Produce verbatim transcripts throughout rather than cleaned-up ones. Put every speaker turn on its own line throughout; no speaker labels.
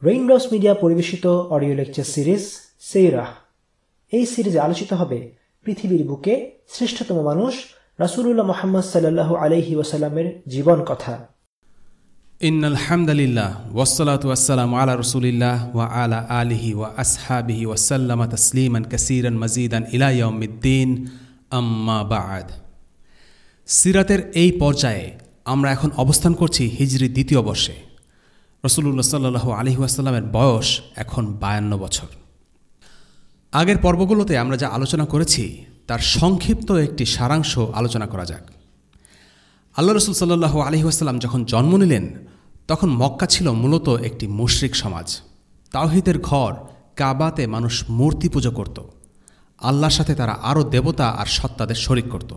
Raindrops media পরিবেশিত audio lecture series সেইরাহ। এই সিরিজে আলোচিত হবে পৃথিবীর বুকে শ্রেষ্ঠতম মানুষ রাসূলুল্লাহ মুহাম্মদ সাল্লাল্লাহু আলাইহি ওয়াসাল্লামের জীবন কথা।
ইন্নাল হামদুলিল্লাহ ওয়াসসালাতু ওয়াসসালামু আলা রাসূলিল্লাহ ওয়া আলা আলিহি ওয়া আসহাবিহি ওয়া সাল্লামা তাসলিমান কাসীরান মাজিদান ইলা ইয়াউমিদ্দিন, আম্মা বা'দ। সিরাতের এই পর্যায়ে আমরা এখন অবস্থান করছি হিজরি দ্বিতীয় বর্ষে। রাসূলুল্লাহ সাল্লাল্লাহু আলাইহি ওয়াসাল্লামের বয়স এখন বায়ান্ন বছর। আগের পর্বগুলোতে আমরা যা আলোচনা করেছি তার সংক্ষিপ্ত একটি সারাংশ আলোচনা করা যাক। আল্লাহ রাসূল সাল্লাল্লাহু আলাইহি ওয়াসাল্লাম যখন জন্ম নিলেন তখন মক্কা ছিল মূলত একটি মুশরিক সমাজ। তাওহীদের ঘর কাবাতে মানুষ মূর্তি পুজো করত। আল্লাহর সাথে তারা আরও দেবতা আর সত্তাদের শরিক করত।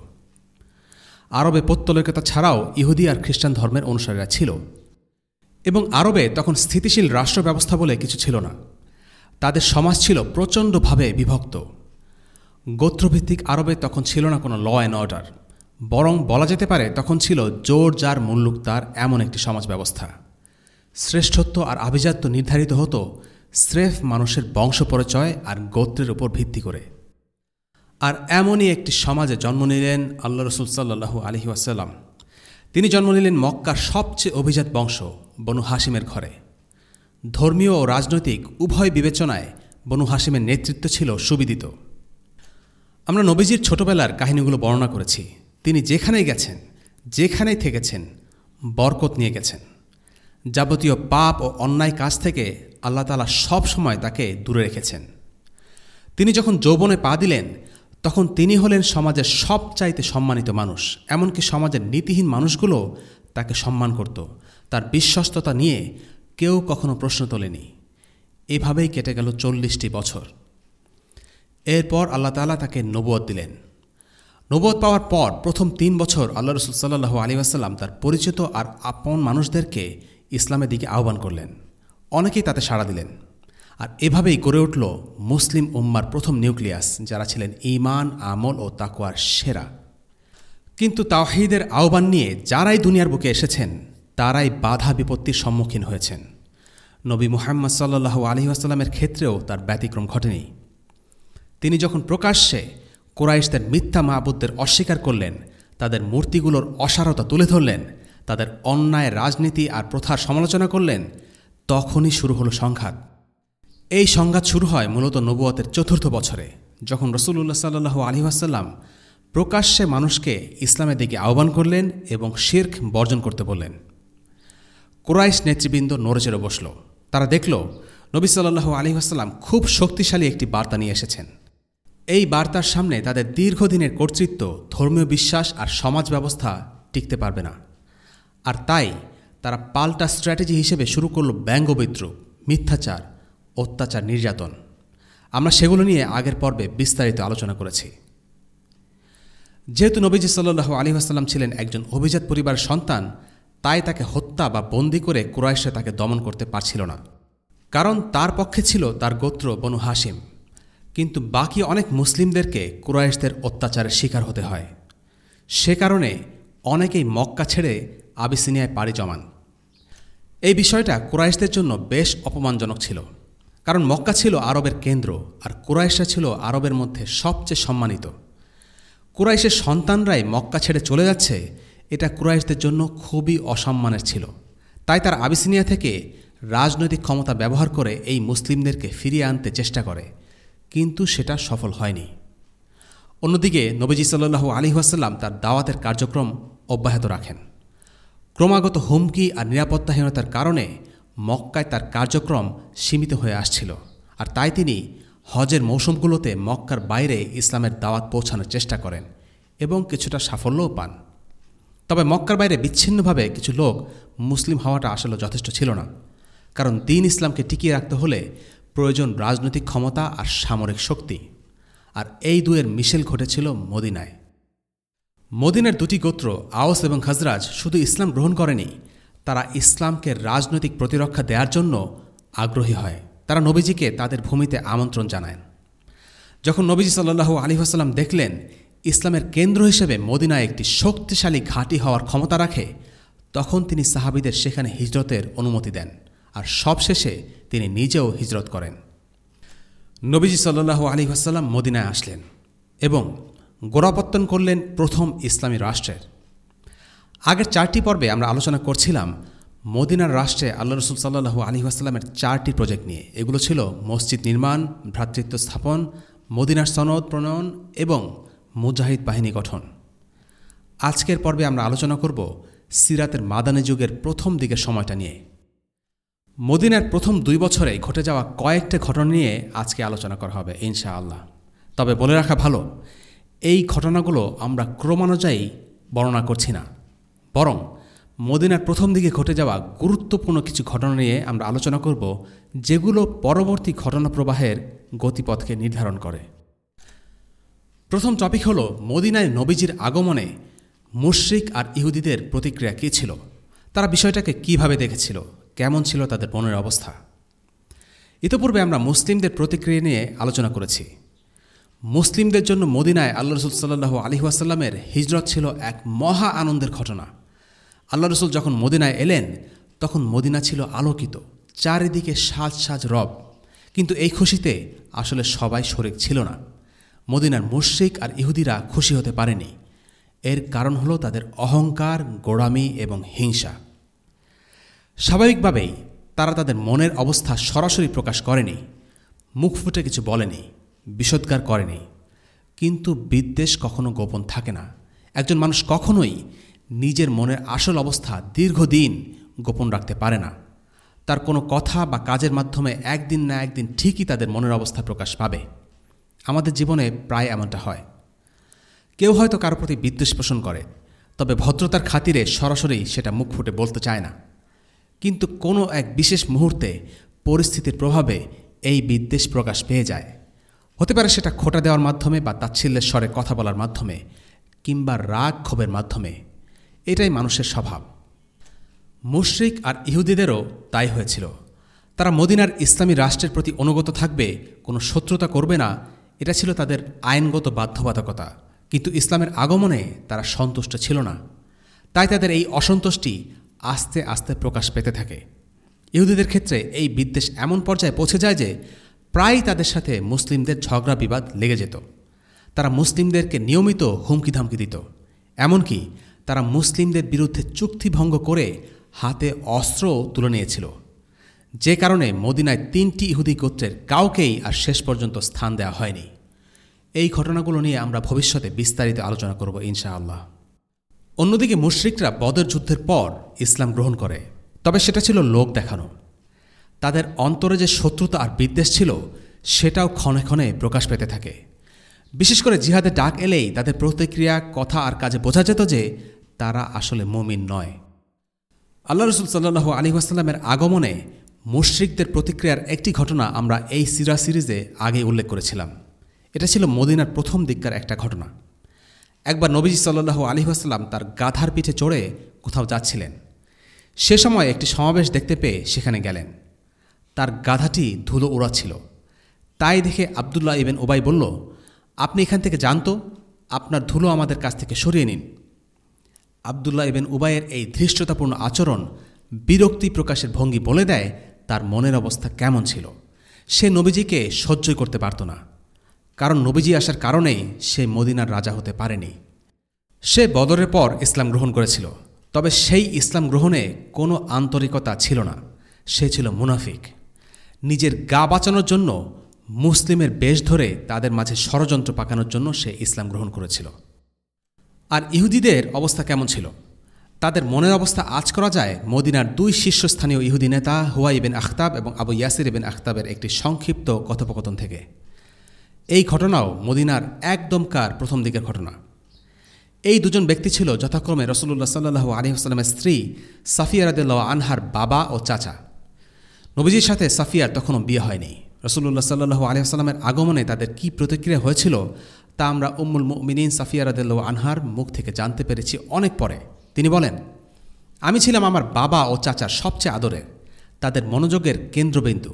আরবে পৌত্তলিকতা ছাড়াও ইহুদি আর খ্রিস্টান ধর্মের অনুসারীরা ছিল এবং আরবে তখন স্থিতিশীল রাষ্ট্র ব্যবস্থা বলে কিছু ছিল না। তাদের সমাজ ছিল প্রচণ্ডভাবে বিভক্ত। গোত্রভিত্তিক আরবে তখন ছিল না কোনো ল অ্যান্ড অর্ডার, বরং বলা যেতে পারে তখন ছিল জোর যার মুল্লুক তার এমন একটি সমাজ ব্যবস্থা। শ্রেষ্ঠত্ব আর আভিজাত্য নির্ধারিত হতো স্রেফ মানুষের বংশ পরিচয় আর গোত্রের উপর ভিত্তি করে। আর এমনই একটি সমাজে জন্ম নিলেন আল্লাহ রাসূল সাল্লাল্লাহু আলাইহি ওয়াসাল্লাম। তিনি জন্ম নিলেন মক্কার সবচেয়ে অভিজাত বংশ বনু হাশিমের ঘরে। ধর্মীয় ও রাজনৈতিক উভয় বিবেচনায় বনু হাশিমের নেতৃত্ব ছিল সুবিদিত। আমরা নবীজির ছোটবেলার কাহিনীগুলো বর্ণনা করেছি। তিনি যেখানেই গেছেন, যেখানেই থেকেছেন, বরকত নিয়ে গেছেন। যাবতীয় পাপ ও অন্যায় কাজ থেকে আল্লাহ তাআলা সব সময় তাকে দূরে রেখেছেন। তিনি যখন যৌবনে পা দিলেন তখন তিনি হলেন সমাজের সবচাইতে সম্মানিত মানুষ। এমনকি সমাজের নীতিহীন মানুষগুলো তাকে সম্মান করত। তার বিশ্বস্ততা নিয়ে কেউ কখনো প্রশ্ন তোলেনি। এভাবেই কেটে গেল চল্লিশটি বছর। এরপর আল্লাহ তাআলা তাকে নবুয়ত দিলেন। নবুয়ত পাওয়ার পর প্রথম তিন বছর আল্লাহ রাসূল সাল্লাল্লাহু আলাইহি ওয়াসাল্লাম তার পরিচিত আর আপন মানুষদেরকে ইসলামের দিকে আহ্বান করলেন। অনেকেই তাতে সাড়া দিলেন। আর এভাবেই গড়ে উঠল মুসলিম উম্মার প্রথম নিউক্লিয়াস, যারা ছিলেন ঈমান, আমল ও তাকওয়ার সেরা। কিন্তু তাওহীদের আহ্বান নিয়ে যারাই দুনিয়ার বুকে এসেছেন তারাই বাধা বিপত্তির সম্মুখীন হয়েছেন। নবী মুহাম্মদ সাল্লাল্লাহু আলাইহি ওয়াসাল্লামের ক্ষেত্রেও তার ব্যতিক্রম ঘটেনি। তিনি যখন প্রকাশ্যে কুরাইশদের মিথ্যা মাবুদদের অস্বীকার করলেন, তাদের মূর্তিগুলোর অসারতা তুলে ধরলেন, তাদের অন্যায় রাজনীতি আর প্রথার সমালোচনা করলেন, তখনই শুরু হলো সংঘাত। এই সংঘাত শুরু হয় মূলত নবুয়তের চতুর্থ বছরে, যখন রাসূলুল্লাহ সাল্লাল্লাহু আলাইহি ওয়াসাল্লাম প্রকাশ্যে মানুষকে ইসলামের দিকে আহ্বান করলেন এবং শিরক বর্জন করতে বললেন। কুরাইশ নেতৃবৃন্দ নড়েচড়ে বসল। তারা দেখল নবী সাল্লাল্লাহু আলাইহি ওয়াসাল্লাম খুব শক্তিশালী একটি বার্তা নিয়ে এসেছেন। এই বার্তার সামনে তাদের দীর্ঘদিনের কর্তৃত্ব, ধর্মীয় বিশ্বাস আর সমাজ ব্যবস্থা টিকতে পারবে না। আর তাই তারা পাল্টা স্ট্র্যাটেজি হিসেবে শুরু করল ব্যঙ্গবিদ্রুপ, মিথ্যাচার, অত্যাচার, নির্যাতন। আমরা সেগুলো নিয়ে আগের পর্বে বিস্তারিত আলোচনা করেছি। যেহেতু নবীজি সাল্লাল্লাহু আলাইহি ওয়াসাল্লাম ছিলেন একজন অভিজাত পরিবারের সন্তান, তাই তাকে হত্যা বা বন্দী করে কুরাইশরা তাকে দমন করতে পারছিল না, কারণ তার পক্ষে ছিল তার গোত্র বনু হাশিম। কিন্তু বাকি অনেক মুসলিমদেরকে কুরাইশদের অত্যাচারের শিকার হতে হয়। সে কারণে অনেকেই মক্কা ছেড়ে আবিসিনিয়ায় পাড়ি জমান। এই বিষয়টা কুরাইশদের জন্য বেশ অপমানজনক ছিল, কারণ মক্কা ছিল আরবের কেন্দ্র আর কুরাইশরা ছিল আরবের মধ্যে সবচেয়ে সম্মানিত। কুরাইশের সন্তানরাই মক্কা ছেড়ে চলে যাচ্ছে, এটা কুরাইশদের জন্য খুবই অসম্মানের ছিল। তাই তার আবিসিনিয়া থেকে রাজনৈতিক ক্ষমতা ব্যবহার করে এই মুসলিমদেরকে ফিরিয়ে আনতে চেষ্টা করে, কিন্তু সেটা সফল হয়নি। অন্যদিকে নবীজি সাল্লাল্লাহু আলাইহি ওয়াসাল্লাম তার দাওয়াতের কার্যক্রম অব্যাহত রাখেন। ক্রমাগত হুমকি আর নিরাপত্তাহীনতার কারণে মক্কায় তার কার্যক্রম সীমিত হয়ে আসছিল। আর তাই তিনি হজের মৌসুমগুলোতে মক্কার বাইরে ইসলামের দাওয়াত পৌঁছানোর চেষ্টা করেন এবং কিছুটা সাফল্যও পান। তবে মক্কার বাইরে বিচ্ছিন্নভাবে কিছু লোক মুসলিম হওয়াটা আসলে যথেষ্ট ছিল না, কারণ দ্বীন ইসলামকে টিকিয়ে রাখতে হলে প্রয়োজন রাজনৈতিক ক্ষমতা আর সামরিক শক্তি। আর এই দুয়ের মিশেল ঘটেছিল মদিনায়। মদিনার দুটি গোত্র আওস এবং খাজরাজ শুধু ইসলাম গ্রহণ করেনি, তারা ইসলামকে রাজনৈতিক প্রতিরক্ষা দেওয়ার জন্য আগ্রহী হয়। তারা নবীজিকে তাদের ভূমিতে আমন্ত্রণ জানায়। যখন নবীজি সাল্লাল্লাহু আলাইহি ওয়াসাল্লাম দেখলেন ইসলামের কেন্দ্র হিসেবে মদিনায় একটি শক্তিশালী ঘাঁটি হওয়ার ক্ষমতা রাখে, তখন তিনি সাহাবীদের সেখানে হিজরতের অনুমতি দেন আর সবশেষে তিনি নিজেও হিজরত করেন। নবীজি সাল্লাল্লাহু আলাইহি ওয়াসাল্লাম মদিনায় আসলেন এবং গোড়াপত্তন করলেন প্রথম ইসলামী রাষ্ট্রের। আগের চারটি পর্বে আমরা আলোচনা করছিলাম মদিনার রাষ্ট্রে আল্লাহ রসুল সাল্লাল্লাহু আলাইহি ওয়াসাল্লামের চারটি প্রজেক্ট নিয়ে। এগুলো ছিল মসজিদ নির্মাণ, ভ্রাতৃত্ব স্থাপন, মদিনার সনদ প্রণয়ন এবং মুজাহিদ বাহিনী গঠন। আজকের পর্বে আমরা আলোচনা করব সিরাতের মাদানী যুগের প্রথম দিকের সময়টা নিয়ে। মদিনার প্রথম দুই বছরে ঘটে যাওয়া কয়েকটা ঘটনা নিয়ে আজকে আলোচনা করা হবে ইনশাআল্লাহ। তবে বলে রাখা ভালো, এই ঘটনাগুলো আমরা ক্রমানুযায়ী বর্ণনা করছি না, বরং মদিনার প্রথম দিকে ঘটে যাওয়া গুরুত্বপূর্ণ কিছু ঘটনা নিয়ে আমরা আলোচনা করব, যেগুলো পরবর্তী ঘটনা প্রবাহের গতিপথকে নির্ধারণ করে। প্রথম টপিক হলো মদিনায় নবীজির আগমনে মুশরিক আর ইহুদিদের প্রতিক্রিয়া কী ছিল, তারা বিষয়টাকে কিভাবে দেখেছিল, কেমন ছিল তাদের মনের অবস্থা। ইতিপূর্বে আমরা মুসলিমদের প্রতিক্রিয়া নিয়ে আলোচনা করেছি। মুসলিমদের জন্য মদিনায় আল্লাহ রসুল সাল্লাল্লাহু আলাইহি ওয়াসাল্লামের হিজরত ছিল এক মহা আনন্দের ঘটনা। আল্লাহ রসুল যখন মদিনায় এলেন তখন মদিনা ছিল আলোকিত, চারিদিকে সাজ সাজ রব। কিন্তু এই খুশিতে আসলে সবাই শরিক ছিল না। মদিনার মুশরিক আর ইহুদিরা খুশি হতে পারেনি। এর কারণ হলো তাদের অহংকার, গোঁড়ামি এবং হিংসা। স্বাভাবিকভাবেই তারা তাদের মনের অবস্থা সরাসরি প্রকাশ করেনি, মুখ ফুটে কিছু বলেনি, বিষোদ্গার করেনি। কিন্তু বিদ্বেষ কখনো গোপন থাকে না। একজন মানুষ কখনোই নিজের মনের আসল অবস্থা দীর্ঘদিন গোপন রাখতে পারে না। তার কোনো কথা বা কাজের মাধ্যমে একদিন না একদিন ঠিকই তাদের মনের অবস্থা প্রকাশ পাবে। আমাদের জীবনে প্রায় এমনটা হয়। কেউ হয়তো কারো প্রতি বিদ্বেষ পোষণ করে, তবে ভদ্রতার খাতিরে সরাসরি সেটা মুখ ফুটে বলতে চায় না। কিন্তু কোনো এক বিশেষ মুহূর্তে পরিস্থিতির প্রভাবে এই বিদ্বেষ প্রকাশ পেয়ে যায়। হতে পারে সেটা খোঁটা দেওয়ার মাধ্যমে বা তাচ্ছিল্যের স্বরে কথা বলার মাধ্যমে কিংবা রাগ ক্ষোভের মাধ্যমে। এটাই মানুষের স্বভাব। মুশরিক আর ইহুদিদেরও তাই হয়েছিল। তারা মদিনার ইসলামী রাষ্ট্রের প্রতি অনুগত থাকবে, কোনো শত্রুতা করবে না, এটা ছিল তাদের আইনগত বাধ্যবাধকতা। কিন্তু ইসলামের আগমনে তারা সন্তুষ্ট ছিল না। তাই তাদের এই অসন্তুষ্টি আস্তে আস্তে প্রকাশ পেতে থাকে। ইহুদিদের ক্ষেত্রে এই বিদ্বেষ এমন পর্যায়ে পৌঁছে যায় যে প্রায়ই তাদের সাথে মুসলিমদের ঝগড়া বিবাদ লেগে যেত। তারা মুসলিমদেরকে নিয়মিত হুমকি ধামকি দিত। এমনকি তারা মুসলিমদের বিরুদ্ধে চুক্তিভঙ্গ করে হাতে অস্ত্রও তুলে নিয়েছিল, যে কারণে মদিনায় তিনটি ইহুদি গোত্রের কাউকেই আর শেষ পর্যন্ত স্থান দেওয়া হয়নি। এই ঘটনাগুলো নিয়ে আমরা ভবিষ্যতে বিস্তারিত আলোচনা করব ইনশাআল্লাহ। অন্যদিকে মুশরিকরা বদর যুদ্ধের পর ইসলাম গ্রহণ করে, তবে সেটা ছিল লোক দেখানো। তাদের অন্তরে যে শত্রুতা আর বিদ্বেষ ছিল সেটাও ক্ষণে ক্ষণে প্রকাশ পেতে থাকে। বিশেষ করে জিহাদের ডাক এলেই তাদের প্রতিক্রিয়া, কথা আর কাজে বোঝা যেত যে তারা আসলে মুমিন নয়। আল্লাহ রসুল সাল্লাল্লাহু আলাইহি ওয়াসাল্লামের আগমনে মুশরিকদের প্রতিক্রিয়ার একটি ঘটনা আমরা এই সিরা সিরিজে আগে উল্লেখ করেছিলাম। এটা ছিল মদিনার প্রথম দিককার একটা ঘটনা। একবার নবীজি সাল্লাল্লাহু আলাইহি ওয়াসাল্লাম তার গাধার পিঠে চড়ে কোথাও যাচ্ছিলেন। সে সময় একটি সমাবেশ দেখতে পেয়ে সেখানে গেলেন। তার গাধাটি ধুলো উড়াচ্ছিল। তাই দেখে আবদুল্লাহ ইবেন উবাই বলল, আপনি এখান থেকে যান তো, আপনার ধুলো আমাদের কাছ থেকে সরিয়ে নিন। আবদুল্লাহ ইবেন উবাইয়ের এই ধৃষ্টতাপূর্ণ আচরণ, বিরক্তি প্রকাশের ভঙ্গি বলে দেয় তার মনের অবস্থা কেমন ছিল। সে নবীজিকে সহ্যই করতে পারত না, কারণ নবীজি আসার কারণেই সে মদিনার রাজা হতে পারেনি। সে বদরের পর ইসলাম গ্রহণ করেছিল, তবে সেই ইসলাম গ্রহণে কোনো আন্তরিকতা ছিল না। সে ছিল মুনাফিক। নিজের গা বাঁচানোর জন্য মুসলিমের বেশ ধরে তাদের মাঝে ষড়যন্ত্র পাকানোর জন্য সে ইসলাম গ্রহণ করেছিল। আর ইহুদিদের অবস্থা কেমন ছিল? তাদের মনের অবস্থা আঁচ করা যায় মদিনার দুই শীর্ষস্থানীয় ইহুদি নেতা হুয়াই ইবেন আখতাব এবং আবু ইয়াসির ইবেন আখতাবের একটি সংক্ষিপ্ত কথোপকথন থেকে। এই ঘটনাও মদিনার একদমকার প্রথম দিকের ঘটনা। এই দুজন ব্যক্তি ছিল যথাক্রমে রাসূলুল্লাহ সাল্লাল্লাহু আলাইহি ওয়াসাল্লামের স্ত্রী সাফিয়া রাদিয়াল্লাহু আনহার বাবা ও চাচা। নবীজির সাথে সাফিয়ার তখনও বিয়ে হয়নি। রাসূলুল্লাহ সাল্লাল্লাহু আলাইহি ওয়াসাল্লামের আগমনে তাদের কী প্রতিক্রিয়া হয়েছিল তা আমরা উম্মুল মুমিনিন সাফিয়া রাদিয়াল্লাহু আনহার মুখ থেকে জানতে পেরেছি অনেক পরে। তিনি বলেন, আমি ছিলাম আমার বাবা ও চাচার সবচেয়ে আদরের, তাদের মনোযোগের কেন্দ্রবিন্দু।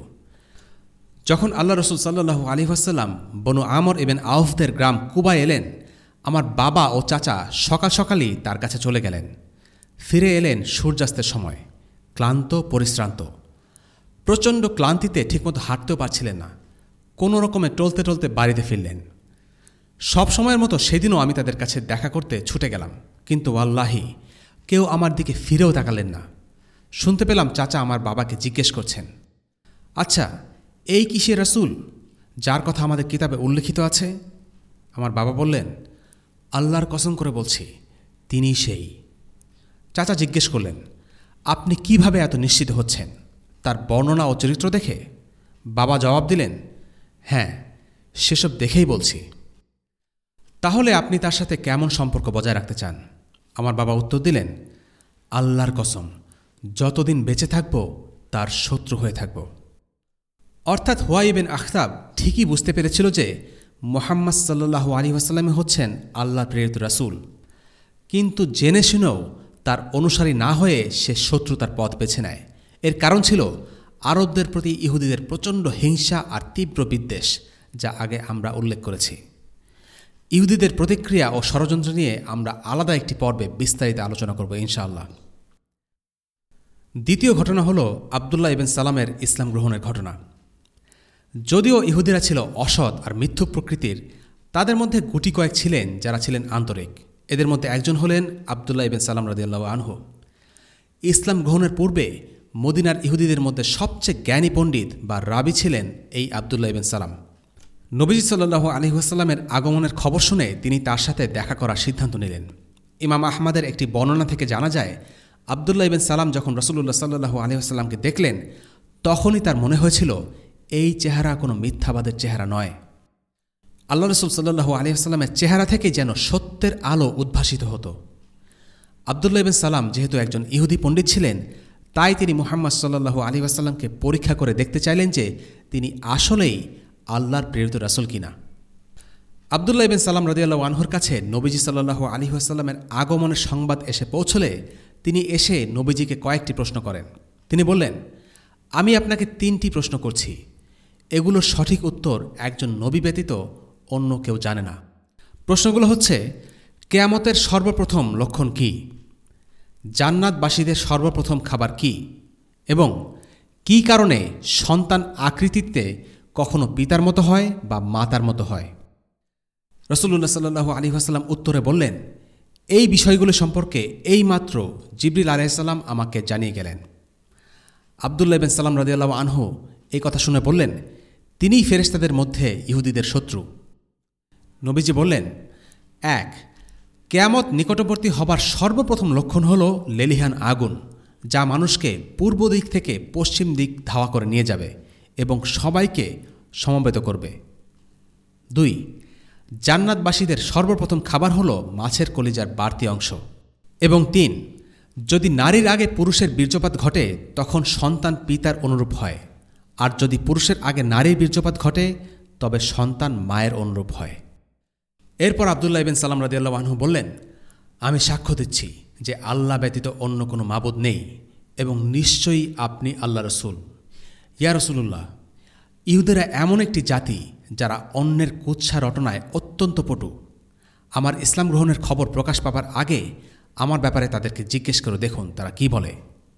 যখন আল্লাহ রসুল সাল্লাল্লাহু আলাইহি ওয়াসাল্লাম বনু আমর ইবেন আউফদের গ্রাম কুবায় এলেন, আমার বাবা ও চাচা সকাল সকালই তার কাছে চলে গেলেন। ফিরে এলেন সূর্যাস্তের সময়, ক্লান্ত পরিশ্রান্ত। প্রচণ্ড ক্লান্তিতে ঠিকমতো হাঁটতেও পারছিলেন না। কোনো রকমে টলতে টলতে বাড়িতে ফিরলেন। সব সময়ের মতো সেদিনও আমি তাদের কাছে দেখা করতে ছুটে গেলাম, কিন্তু ওয়াল্লাহি কেউ আমার দিকে ফিরেও তাকালেন না। শুনতে পেলাম চাচা আমার বাবাকে জিজ্ঞেস করছেন, আচ্ছা এই কি সে রাসূল যার কথা আমাদের কিতাবে উল্লেখিত আছে? আমার বাবা বললেন, আল্লাহর কসম করে বলছি তিনিই সেই। চাচা জিজ্ঞেস করলেন, আপনি কিভাবে এত নিশ্চিত হচ্ছেন? তার বর্ণনা ও চরিত্র দেখে? বাবা জবাব দিলেন, হ্যাঁ, সেসব দেখেই বলছি। তাহলে আপনি তার সাথে কেমন সম্পর্ক বজায় রাখতে চান? আমার বাবা উত্তর দিলেন, আল্লাহর কসম, যতদিন বেঁচে থাকব তার শত্রু হয়ে থাকব। অর্থাৎ হুয়াই বিন আখতাব ঠিকই বুঝতে পেরেছিল যে মুহাম্মদ সাল্লাল্লাহু আলাইহি ওয়াসাল্লাম হচ্ছেন আল্লাহর প্রেরিত রাসূল, কিন্তু জেনে শুনেও তার অনুসারী না হয়ে সে শত্রুতার পথ বেছে নেয়। এর কারণ ছিল আরবদের প্রতি ইহুদিদের প্রচণ্ড হিংসা আর তীব্র বিদ্বেষ, যা আগে আমরা উল্লেখ করেছি। ইহুদিদের প্রতিক্রিয়া ও ষড়যন্ত্র নিয়ে আমরা আলাদা একটি পর্বে বিস্তারিত আলোচনা করব ইনশাআল্লাহ। দ্বিতীয় ঘটনা হল আবদুল্লাহ ইবনে সালামের ইসলাম গ্রহণের ঘটনা। যদিও ইহুদিরা ছিল অসৎ আর মিথ্যুক প্রকৃতির, তাদের মধ্যে গুটি কয়েক ছিলেন যারা ছিলেন আন্তরিক। এদের মধ্যে একজন হলেন আবদুল্লাহ ইবনে সালাম রাদিয়াল্লাহু আনহু। ইসলাম গ্রহণের পূর্বে মদিনার ইহুদিদের মধ্যে সবচেয়ে জ্ঞানী পণ্ডিত বা রাবি ছিলেন এই আবদুল্লাহ ইবনে সালাম। নবীজি সাল্লাল্লাহু আলাইহি ওয়াসাল্লামের আগমনের খবর শুনে তিনি তার সাথে দেখা করার সিদ্ধান্ত নিলেন। ইমাম আহমদের একটি বর্ণনা থেকে জানা যায়, আবদুল্লাহ ইবনে সালাম যখন রাসূলুল্লাহ সাল্লাল্লাহু আলাইহি ওয়াসাল্লামকে দেখলেন, তখনই তার মনে হয়েছিল এই চেহারা কোনো মিথ্যাবাদের চেহারা নয়। আল্লাহ রাসূল সাল্লাল্লাহু আলাইহি ওয়াসাল্লামের চেহারা থেকে যেন সত্যের আলো উদ্ভাসিত হতো। আবদুল্লাহ ইবনে সালাম যেহেতু একজন ইহুদি পণ্ডিত ছিলেন, তাই তিনি মুহাম্মদ সাল্লাল্লাহু আলাইহি ওয়াসাল্লামকে পরীক্ষা করে দেখতে চাইলেন যে তিনি আসলেই আল্লাহর প্রেরিত রাসূল কিনা। আবদুল্লাহ ইবনে সালাম রাদিয়াল্লাহু আনহুর কাছে নবীজি সাল্লাল্লাহু আলাইহি ওয়াসাল্লামের আগমনের সংবাদ এসে পৌঁছলে তিনি এসে নবীজিকে কয়েকটি প্রশ্ন করেন। তিনি বললেন, আমি আপনাকে তিনটি প্রশ্ন করছি, এগুলোর সঠিক উত্তর একজন নবী ব্যতীত অন্য কেউ জানে না। প্রশ্নগুলো হচ্ছে, কিয়ামতের সর্বপ্রথম লক্ষণ কি? জান্নাতবাসীদের সর্বপ্রথম খাবার কি? এবং কি কারণে সন্তান আকৃতিতে কখনো পিতার মতো হয় বা মাতার মতো হয়? রাসূলুল্লাহ সাল্লাল্লাহু আলাইহি ওয়াসাল্লাম উত্তরে বললেন, এই বিষয়গুলো সম্পর্কে এইমাত্র জিবরিল আলাইহিস সালাম আমাকে জানিয়ে গেলেন। আবদুল্লাহ ইবনে সালাম রাদিয়াল্লাহু আনহু এই কথা শুনে বললেন, তিনিই ফেরেশতাদের মধ্যে ইহুদিদের শত্রু। নবীজি বললেন, এক, কিয়ামত নিকটবর্তী হবার সর্বপ্রথম লক্ষণ হল লেলিহান আগুন, যা মানুষকে পূর্ব দিক থেকে পশ্চিম দিক ধাওয়া করে নিয়ে যাবে এবং সবাইকে সমবেত করবে। দুই, জান্নাতবাসীদের সর্বপ্রথম খাবার হল মাছের কলিজার বাড়তি অংশ। এবং তিন, যদি নারীর আগে পুরুষের বীর্যপাত ঘটে তখন সন্তান পিতার অনুরূপ হয়, আর যদি পুরুষের আগে নারীর বীর্যপাত ঘটে তবে সন্তান মায়ের অনুরূপ হয়। এরপর আবদুল্লাহ ইবনে সালাম রাদিয়াল্লাহু আনহু বললেন, আমি সাক্ষ্য দিচ্ছি যে আল্লাহ ব্যতীত অন্য কোনো মাবুদ নেই এবং নিশ্চয়ই আপনি আল্লাহ রসুল। ইয়া রাসূলুল্লাহ, ইহুদিরা এমন একটি জাতি যারা অন্যের কুৎসা রটনায় অত্যন্ত পটু। আমার ইসলাম গ্রহণের খবর প্রকাশ পাবার আগে আমার ব্যাপারে তাদেরকে জিজ্ঞেস করে দেখুন তারা কি বলে।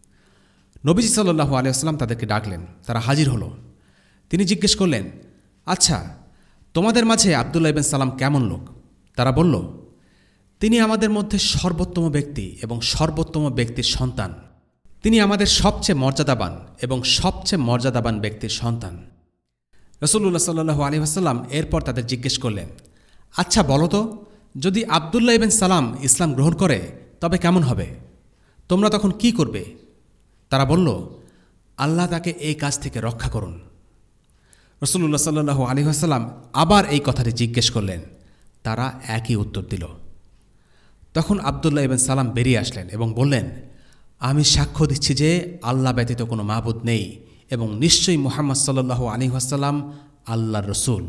নবীজি সাল্লাল্লাহু আলাইহি ওয়াসাল্লাম তাদেরকে ডাকলেন, তারা হাজির হলো। তিনি জিজ্ঞেস করলেন, আচ্ছা তোমাদের মাঝে আবদুল্লাহ ইবনে সালাম কেমন লোক? তারা বলল, তিনি আমাদের মধ্যে সর্বোত্তম ব্যক্তি এবং সর্বোত্তম ব্যক্তির সন্তান। তিনি আমাদের সবচেয়ে মর্যাদাবান এবং সবচেয়ে মর্যাদাবান ব্যক্তির সন্তান। রাসূলুল্লাহ সাল্লাল্লাহু আলাইহি ওয়াসাল্লাম এরপর তাদের জিজ্ঞেস করলেন, আচ্ছা বলো তো, যদি আবদুল্লাহ ইবনে সালাম ইসলাম গ্রহণ করে তবে কেমন হবে? তোমরা তখন কি করবে? তারা বলল, আল্লাহ তাকে এই কাজ থেকে রক্ষা করুন। রাসূলুল্লাহ সাল্লাল্লাহু আলাইহি ওয়াসাল্লাম আবার এই কথাটি জিজ্ঞেস করলেন। তারা একই উত্তর দিল। তখন আবদুল্লাহ ইবনে সালাম বেরিয়ে আসলেন এবং বললেন, আমি সাক্ষ্য দিচ্ছি যে আল্লাহ ব্যতীত কোনো মাবুদ নেই এবং নিশ্চয়ই মুহাম্মদ সাল্লাল্লাহু আলাইহি ওয়াসাল্লাম আল্লাহর রসুল।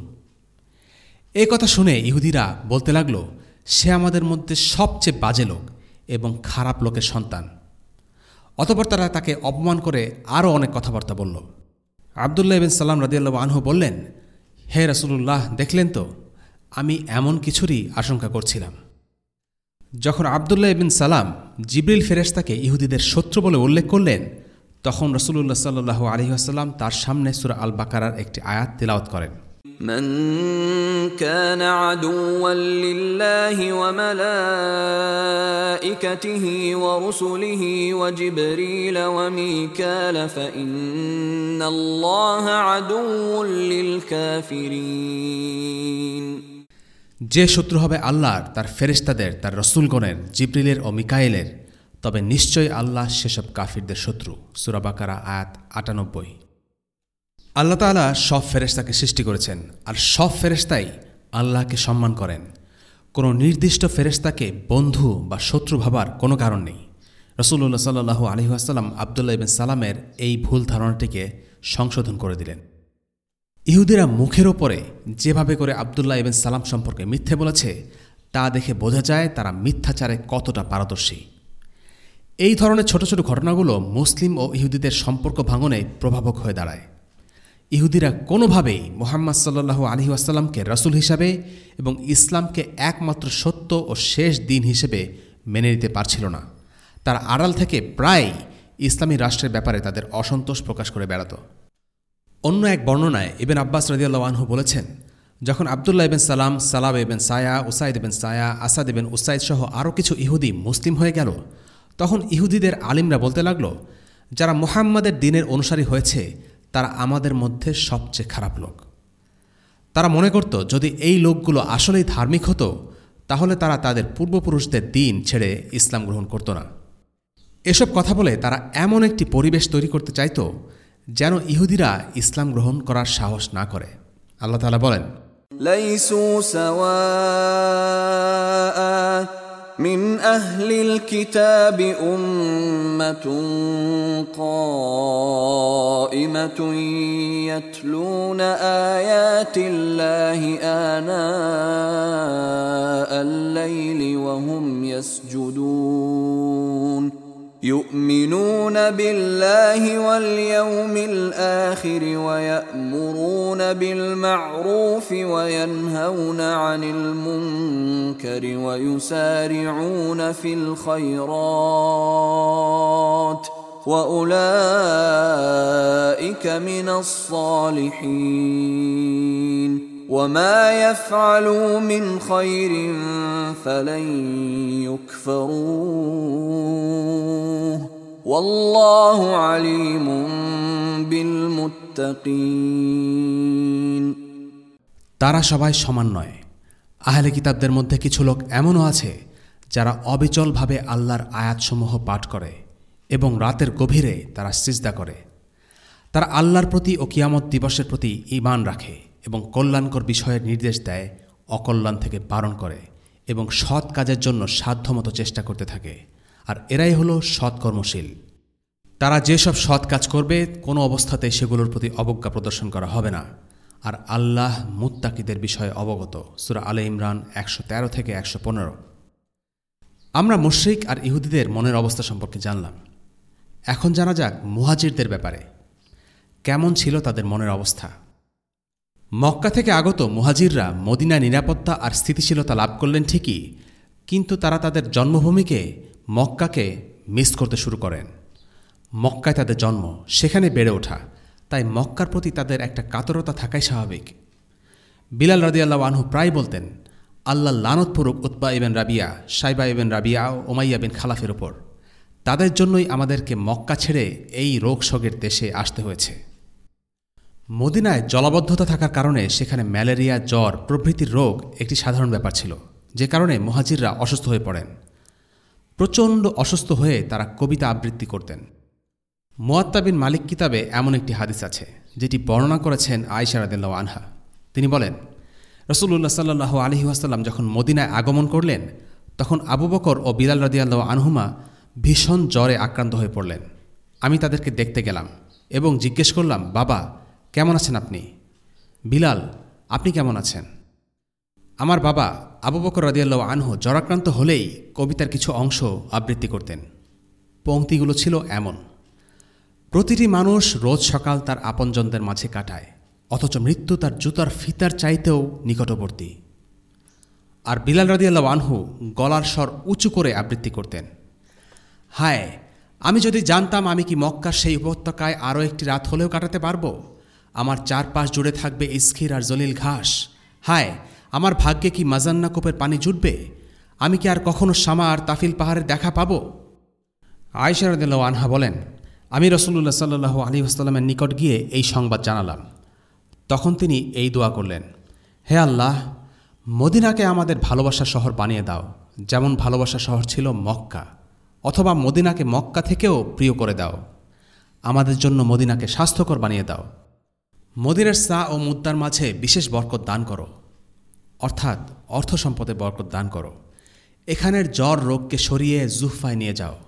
এই কথা শুনে ইহুদিরা বলতে লাগল, সে আমাদের মধ্যে সবচেয়ে বাজে লোক এবং খারাপ লোকের সন্তান। অতঃপর তারা তাকে অপমান করে আরও অনেক কথাবার্তা বলল। আবদুল্লাহ ইবনে সালাম রাদিয়াল্লাহু আনহু বললেন, হে রাসূলুল্লাহ, দেখলেন তো, আমি এমন কিছুরই আশঙ্কা করছিলাম। যখন আবদুল্লাহ ইবনে সালাম জিবরিল ফেরেশতাকে ইহুদিদের শত্রু বলে উল্লেখ করলেন, তখন রাসূলুল্লাহ সাল্লাল্লাহু আলাইহি ওয়াসাল্লাম তার সামনে সূরা আল বাকারার একটি আয়াত তিলাওয়াত করেন।
من كان عدوا لله وملائكته ورسله وجبريل وميكال فإن الله عدو للكافرين।
যে শত্রু হবে আল্লাহর, তার ফেরেশতাদের, তার রাসূলগণের, জিবরিলের ও মিকাইলের, তবে নিশ্চয়ই আল্লাহ সেসব কাফিরদের শত্রু। সূরা বাকারা আয়াত আটানব্বই। আল্লাহ তাআলা সব ফেরেশতাকে সৃষ্টি করেছেন, আর সব ফেরেশতাই আল্লাহকে সম্মান করেন। কোনো নির্দিষ্ট ফেরেশতাকে বন্ধু বা শত্রু ভাবার কোনো কারণ নেই। রাসূলুল্লাহ সাল্লাল্লাহু আলাইহি ওয়াসাল্লাম আব্দুল্লাহ ইবনে সালামের এই ভুল ধারণাটিকে সংশোধন করে দিলেন। ইহুদিরা মুখের ওপরে যেভাবে করে আব্দুল্লাহ ইবনে সালাম সম্পর্কে মিথ্যে বলেছে, তা দেখে বোঝা যায় তারা মিথ্যাচারে কতটা পারদর্শী। এই ধরনের ছোট ছোট ঘটনাগুলো মুসলিম ও ইহুদিদের সম্পর্ক ভাঙনে প্রভাবক হয়ে দাঁড়ায়। ইহুদিরা কোনোভাবেই মুহাম্মদ সাল্লাল্লাহু আলাইহি ওয়াসাল্লামকে রাসূল হিসাবে এবং ইসলামকে একমাত্র সত্য ও শেষ দিন হিসেবে মেনে নিতে পারছিল না। তারা আড়াল থেকে প্রায় ইসলামী রাষ্ট্রের ব্যাপারে তাদের অসন্তোষ প্রকাশ করে বেড়াত। অন্য এক বর্ণনায় ইবনে আব্বাস রাদিয়াল্লাহু আনহু বলেছেন, যখন আব্দুল্লাহ ইবনে সালাম, সালাব ইবনে সায়া, উসাইদ ইবনে সায়া, আসাদ ইবনে উসাইদ সহ আরও কিছু ইহুদি মুসলিম হয়ে গেল, তখন ইহুদিদের আলিমরা বলতে লাগল, যারা মুহাম্মাদের দ্বীনের অনুসারী হয়েছে তারা আমাদের মধ্যে সবচেয়ে খারাপ লোক। তারা মনে করত যদি এই লোকগুলো আসলেই ধার্মিক হতো তাহলে তারা তাদের পূর্বপুরুষদের দ্বীন ছেড়ে ইসলাম গ্রহণ করত না। এসব কথা বলে তারা এমন একটি পরিবেশ তৈরি করতে চাইত যেন ইহুদিরা ইসলাম গ্রহণ করার সাহস না করে। আল্লাহ তাআলা বলেন,
লাইসু সাওয়াআ من أهل الكتاب أمة قائمة يتلون آيات الله آناء الليل وهم يسجدون يؤمنون بالله واليوم الآخر ويأمرون بالمعروف وينهون عن المنكر ويسارعون في الخيرات وأولئك من الصالحين وما يفعلوا من خير فلن يكفروه والله عليم بالمتقين।
তারা সবাই সমান নয়। আহলে কিতাবদের মধ্যে কিছু লোক এমনও আছে যারা অবিচলভাবে আল্লাহর আয়াতসমূহ পাঠ করে এবং রাতের গভীরে তারা সিজদা করে। তারা আল্লাহর প্রতি ও কিয়ামত দিবসের প্রতি ঈমান রাখে এবং কল্যাণকর বিষয়ের নির্দেশ দেয়, অকল্যাণ থেকে বারণ করে এবং সৎ কাজের জন্য সাধ্যমতো চেষ্টা করতে থাকে। আর এরাই হলো সৎকর্মশীল। তারা যেসব সৎ কাজ করবে কোনো অবস্থাতেই সেগুলোর প্রতি অবজ্ঞা প্রদর্শন করা হবে না। আর আল্লাহ মুত্তাকিদের বিষয়ে অবগত। সূরা আলে ইমরান একশো তেরো থেকে একশো পনেরো। আমরা মুশরিক আর ইহুদিদের মনের অবস্থা সম্পর্কে জানলাম। এখন জানা যাক মুহাজিরদের ব্যাপারে। কেমন ছিল তাদের মনের অবস্থা? মক্কা থেকে আগত মুহাজিররা মদিনায় নিরাপত্তা আর স্থিতিশীলতা লাভ করলেন ঠিকই, কিন্তু তারা তাদের জন্মভূমিকে মক্কাকে মিস করতে শুরু করেন। মক্কায় তাদের জন্ম, সেখানে বেড়ে ওঠা, তাই মক্কার প্রতি তাদের একটা কাতরতা থাকাই স্বাভাবিক। বিলাল রাদিয়াল্লাহু আনহু প্রায় বলতেন, আল্লাহ লানত পড়ুক উতবা ইবেন রাবিয়া, সাইবা ইবেন রাবিয়া ও উমাইয়া বিন খালাফের ওপর। তাদের জন্যই আমাদেরকে মক্কা ছেড়ে এই রোগ শোকের দেশে আসতে হয়েছে। মদিনায় জলাবদ্ধতা থাকার কারণে সেখানে ম্যালেরিয়া, জ্বর প্রভৃতির রোগ একটি সাধারণ ব্যাপার ছিল, যে কারণে মুহাজিররা অসুস্থ হয়ে পড়েন। প্রচণ্ড অসুস্থ হয়ে তারা কবিতা আবৃত্তি করতেন। মুয়াত্তা বিন মালিক কিতাবে এমন একটি হাদিস আছে যেটি বর্ণনা করেছেন আয়েশা রাদিয়াল্লাহু আনহা। তিনি বলেন, রাসূলুল্লাহ সাল্লাল্লাহু আলাইহি ওয়াসাল্লাম যখন মদিনায় আগমন করলেন তখন আবু বকর ও বিলাল রাদিয়াল্লাহু আনহুমা ভীষণ জ্বরে আক্রান্ত হয়ে পড়লেন। আমি তাদেরকে দেখতে গেলাম এবং জিজ্ঞেস করলাম, বাবা কেমন আছেন আপনি? বিলাল, আপনি কেমন আছেন? আমার বাবা আবু বকর রাদিয়াল্লাহু আনহু জ্বরাক্রান্ত হলেই কবিতার কিছু অংশ আবৃত্তি করতেন। পংক্তিগুলো ছিল এমন: প্রতিটি মানুষ রোজ সকাল তার আপনজনদের মাঝে কাটায়, অথচ মৃত্যু তার জুতার ফিতার চাইতেও নিকটবর্তী। আর বিলাল রাদিয়াল্লাহু আনহু গলার স্বর উঁচু করে আবৃত্তি করতেন, হায় আমি যদি জানতাম আমি কি মক্কার সেই উপত্যকায় আরও একটি রাত হলেও কাটাতে পারবো, আমার চারপাশ জুড়ে থাকবে ইস্খির আর জলিল ঘাস। হায়, আমার ভাগ্যে কি মাজান্না কূপের পানি জুটবে? আমি কি আর কখনো শামা আর তাফিল পাহাড়ের দেখা পাবো? আয়েশা রাদিয়াল্লাহু আনহা বলেন, আমি রাসূলুল্লাহ সাল্লাল্লাহু আলাইহি ওয়াসাল্লামের নিকট গিয়ে এই সংবাদ জানালাম। তখন তিনি এই দোয়া করলেন, হে আল্লাহ, মদিনাকে আমাদের ভালোবাসার শহর বানিয়ে দাও, যেমন ভালোবাসার শহর ছিল মক্কা, অথবা মদিনাকে মক্কা থেকেও প্রিয় করে দাও। আমাদের জন্য মদিনাকে স্বাস্থ্যকর বানিয়ে দাও। মদিনার সা ও মুদ্রার মাঝে বিশেষ বরকত দান করো, অর্থাৎ অর্থ সম্পদে বরকত দান করো। এখানের জ্বর রোগকে সরিয়ে জুহফায় নিয়ে যাও।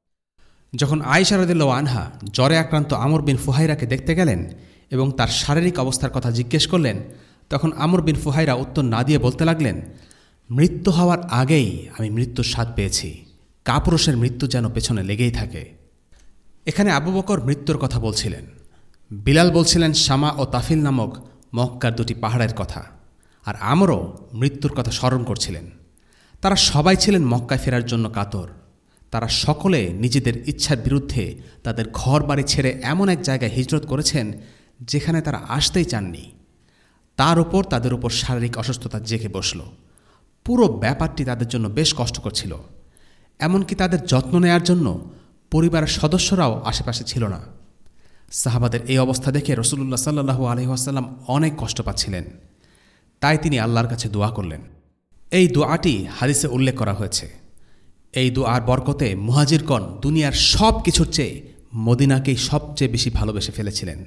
যখন আয়েশা রাদিয়াল্লাহু আনহা জ্বরে আক্রান্ত আমর বিন ফুহাইরাকে দেখতে গেলেন এবং তার শারীরিক অবস্থার কথা জিজ্ঞেস করলেন, তখন আমর বিন ফুহাইরা উত্তর না দিয়ে বলতে লাগলেন, মৃত্যু হওয়ার আগেই আমি মৃত্যুর স্বাদ পেয়েছি। কাপুরুষের মৃত্যু যেন পেছনে লেগেই থাকে। এখানে আবু বকর মৃত্যুর কথা বলছিলেন, বিলাল বলছিলেন শামা ও তাফিল নামক মক্কার দুটি পাহাড়ের কথা, আর আমরও মৃত্যুর কথা স্মরণ করছিলেন। তারা সবাই ছিলেন মক্কায় ফেরার জন্য কাতর। তারা সকলে নিজেদের ইচ্ছার বিরুদ্ধে তাদের ঘর বাড়ি ছেড়ে এমন এক জায়গায় হিজরত করেছেন যেখানে তারা আসতেই চাননি। তার উপর তাদের উপর শারীরিক অসুস্থতা জেগে বসল। পুরো ব্যাপারটি তাদের জন্য বেশ কষ্টকর ছিল। এমনকি তাদের যত্ন নেয়ার জন্য পরিবারের সদস্যরাও আশেপাশে ছিল না। সাহাবাদের এই অবস্থা দেখে রাসূলুল্লাহ সাল্লাল্লাহু আলাইহি ওয়াসাল্লাম অনেক কষ্ট পাচ্ছিলেন। তাই তিনি আল্লাহর কাছে দোয়া করলেন। এই দোয়াটি হাদিসে উল্লেখ করা হয়েছে। এই দোয়ার বরকতে মুহাজিরগণ দুনিয়ার সব কিছুর চেয়ে মদিনাকেই সবচেয়ে বেশি ভালোবেসে ফেলেছিলেন।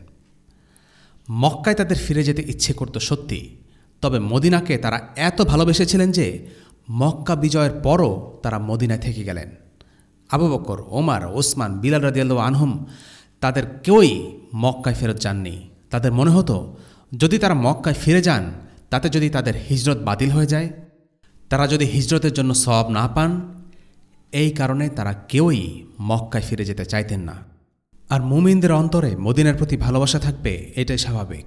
মক্কায় তাদের ফিরে যেতে ইচ্ছে করত সত্যি, তবে মদিনাকে তারা এত ভালোবেসেছিলেন যে মক্কা বিজয়ের পরও তারা মদিনায় থেকে গেলেন। আবু বকর, ওমর, ওসমান, বিলাল রাদিয়াল্লাহু আনহুম তাদের কেউই মক্কায় ফেরত যাননি। তাদের মনে হতো যদি তারা মক্কায় ফিরে যান তাতে যদি তাদের হিজরত বাতিল হয়ে যায়, তারা যদি হিজরতের জন্য সওয়াব না পান, এই কারণে তারা কেউই মক্কায় ফিরে যেতে চাইতেন না। আর মুমিনদের অন্তরে মদিনার প্রতি ভালোবাসা থাকবে, এটাই স্বাভাবিক।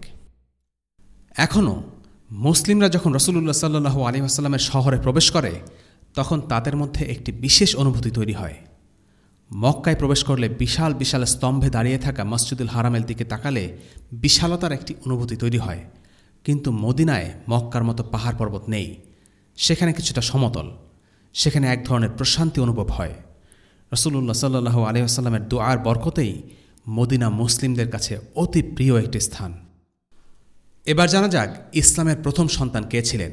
এখনও মুসলিমরা যখন রাসূলুল্লাহ সাল্লাল্লাহু আলাইহি ওয়াসাল্লামের শহরে প্রবেশ করে তখন তাদের মধ্যে একটি বিশেষ অনুভূতি তৈরি হয়। মক্কায় প্রবেশ করলে বিশাল বিশাল স্তম্ভে দাঁড়িয়ে থাকা মসজিদুল হারামের দিকে তাকালে বিশালতার একটি অনুভূতি তৈরি হয়। কিন্তু মদিনায় মক্কার মতো পাহাড় পর্বত নেই। সেখানে কিছুটা সমতল। সেখানে এক ধরনের প্রশান্তি অনুভব হয়। রাসূলুল্লাহ সাল্লাল্লাহু আলাইহি ওয়াসাল্লামের দুআর বরকতেই মদিনা মুসলিমদের কাছে অতি প্রিয় একটি স্থান। এবার জানা যাক ইসলামের প্রথম সন্তান কে ছিলেন।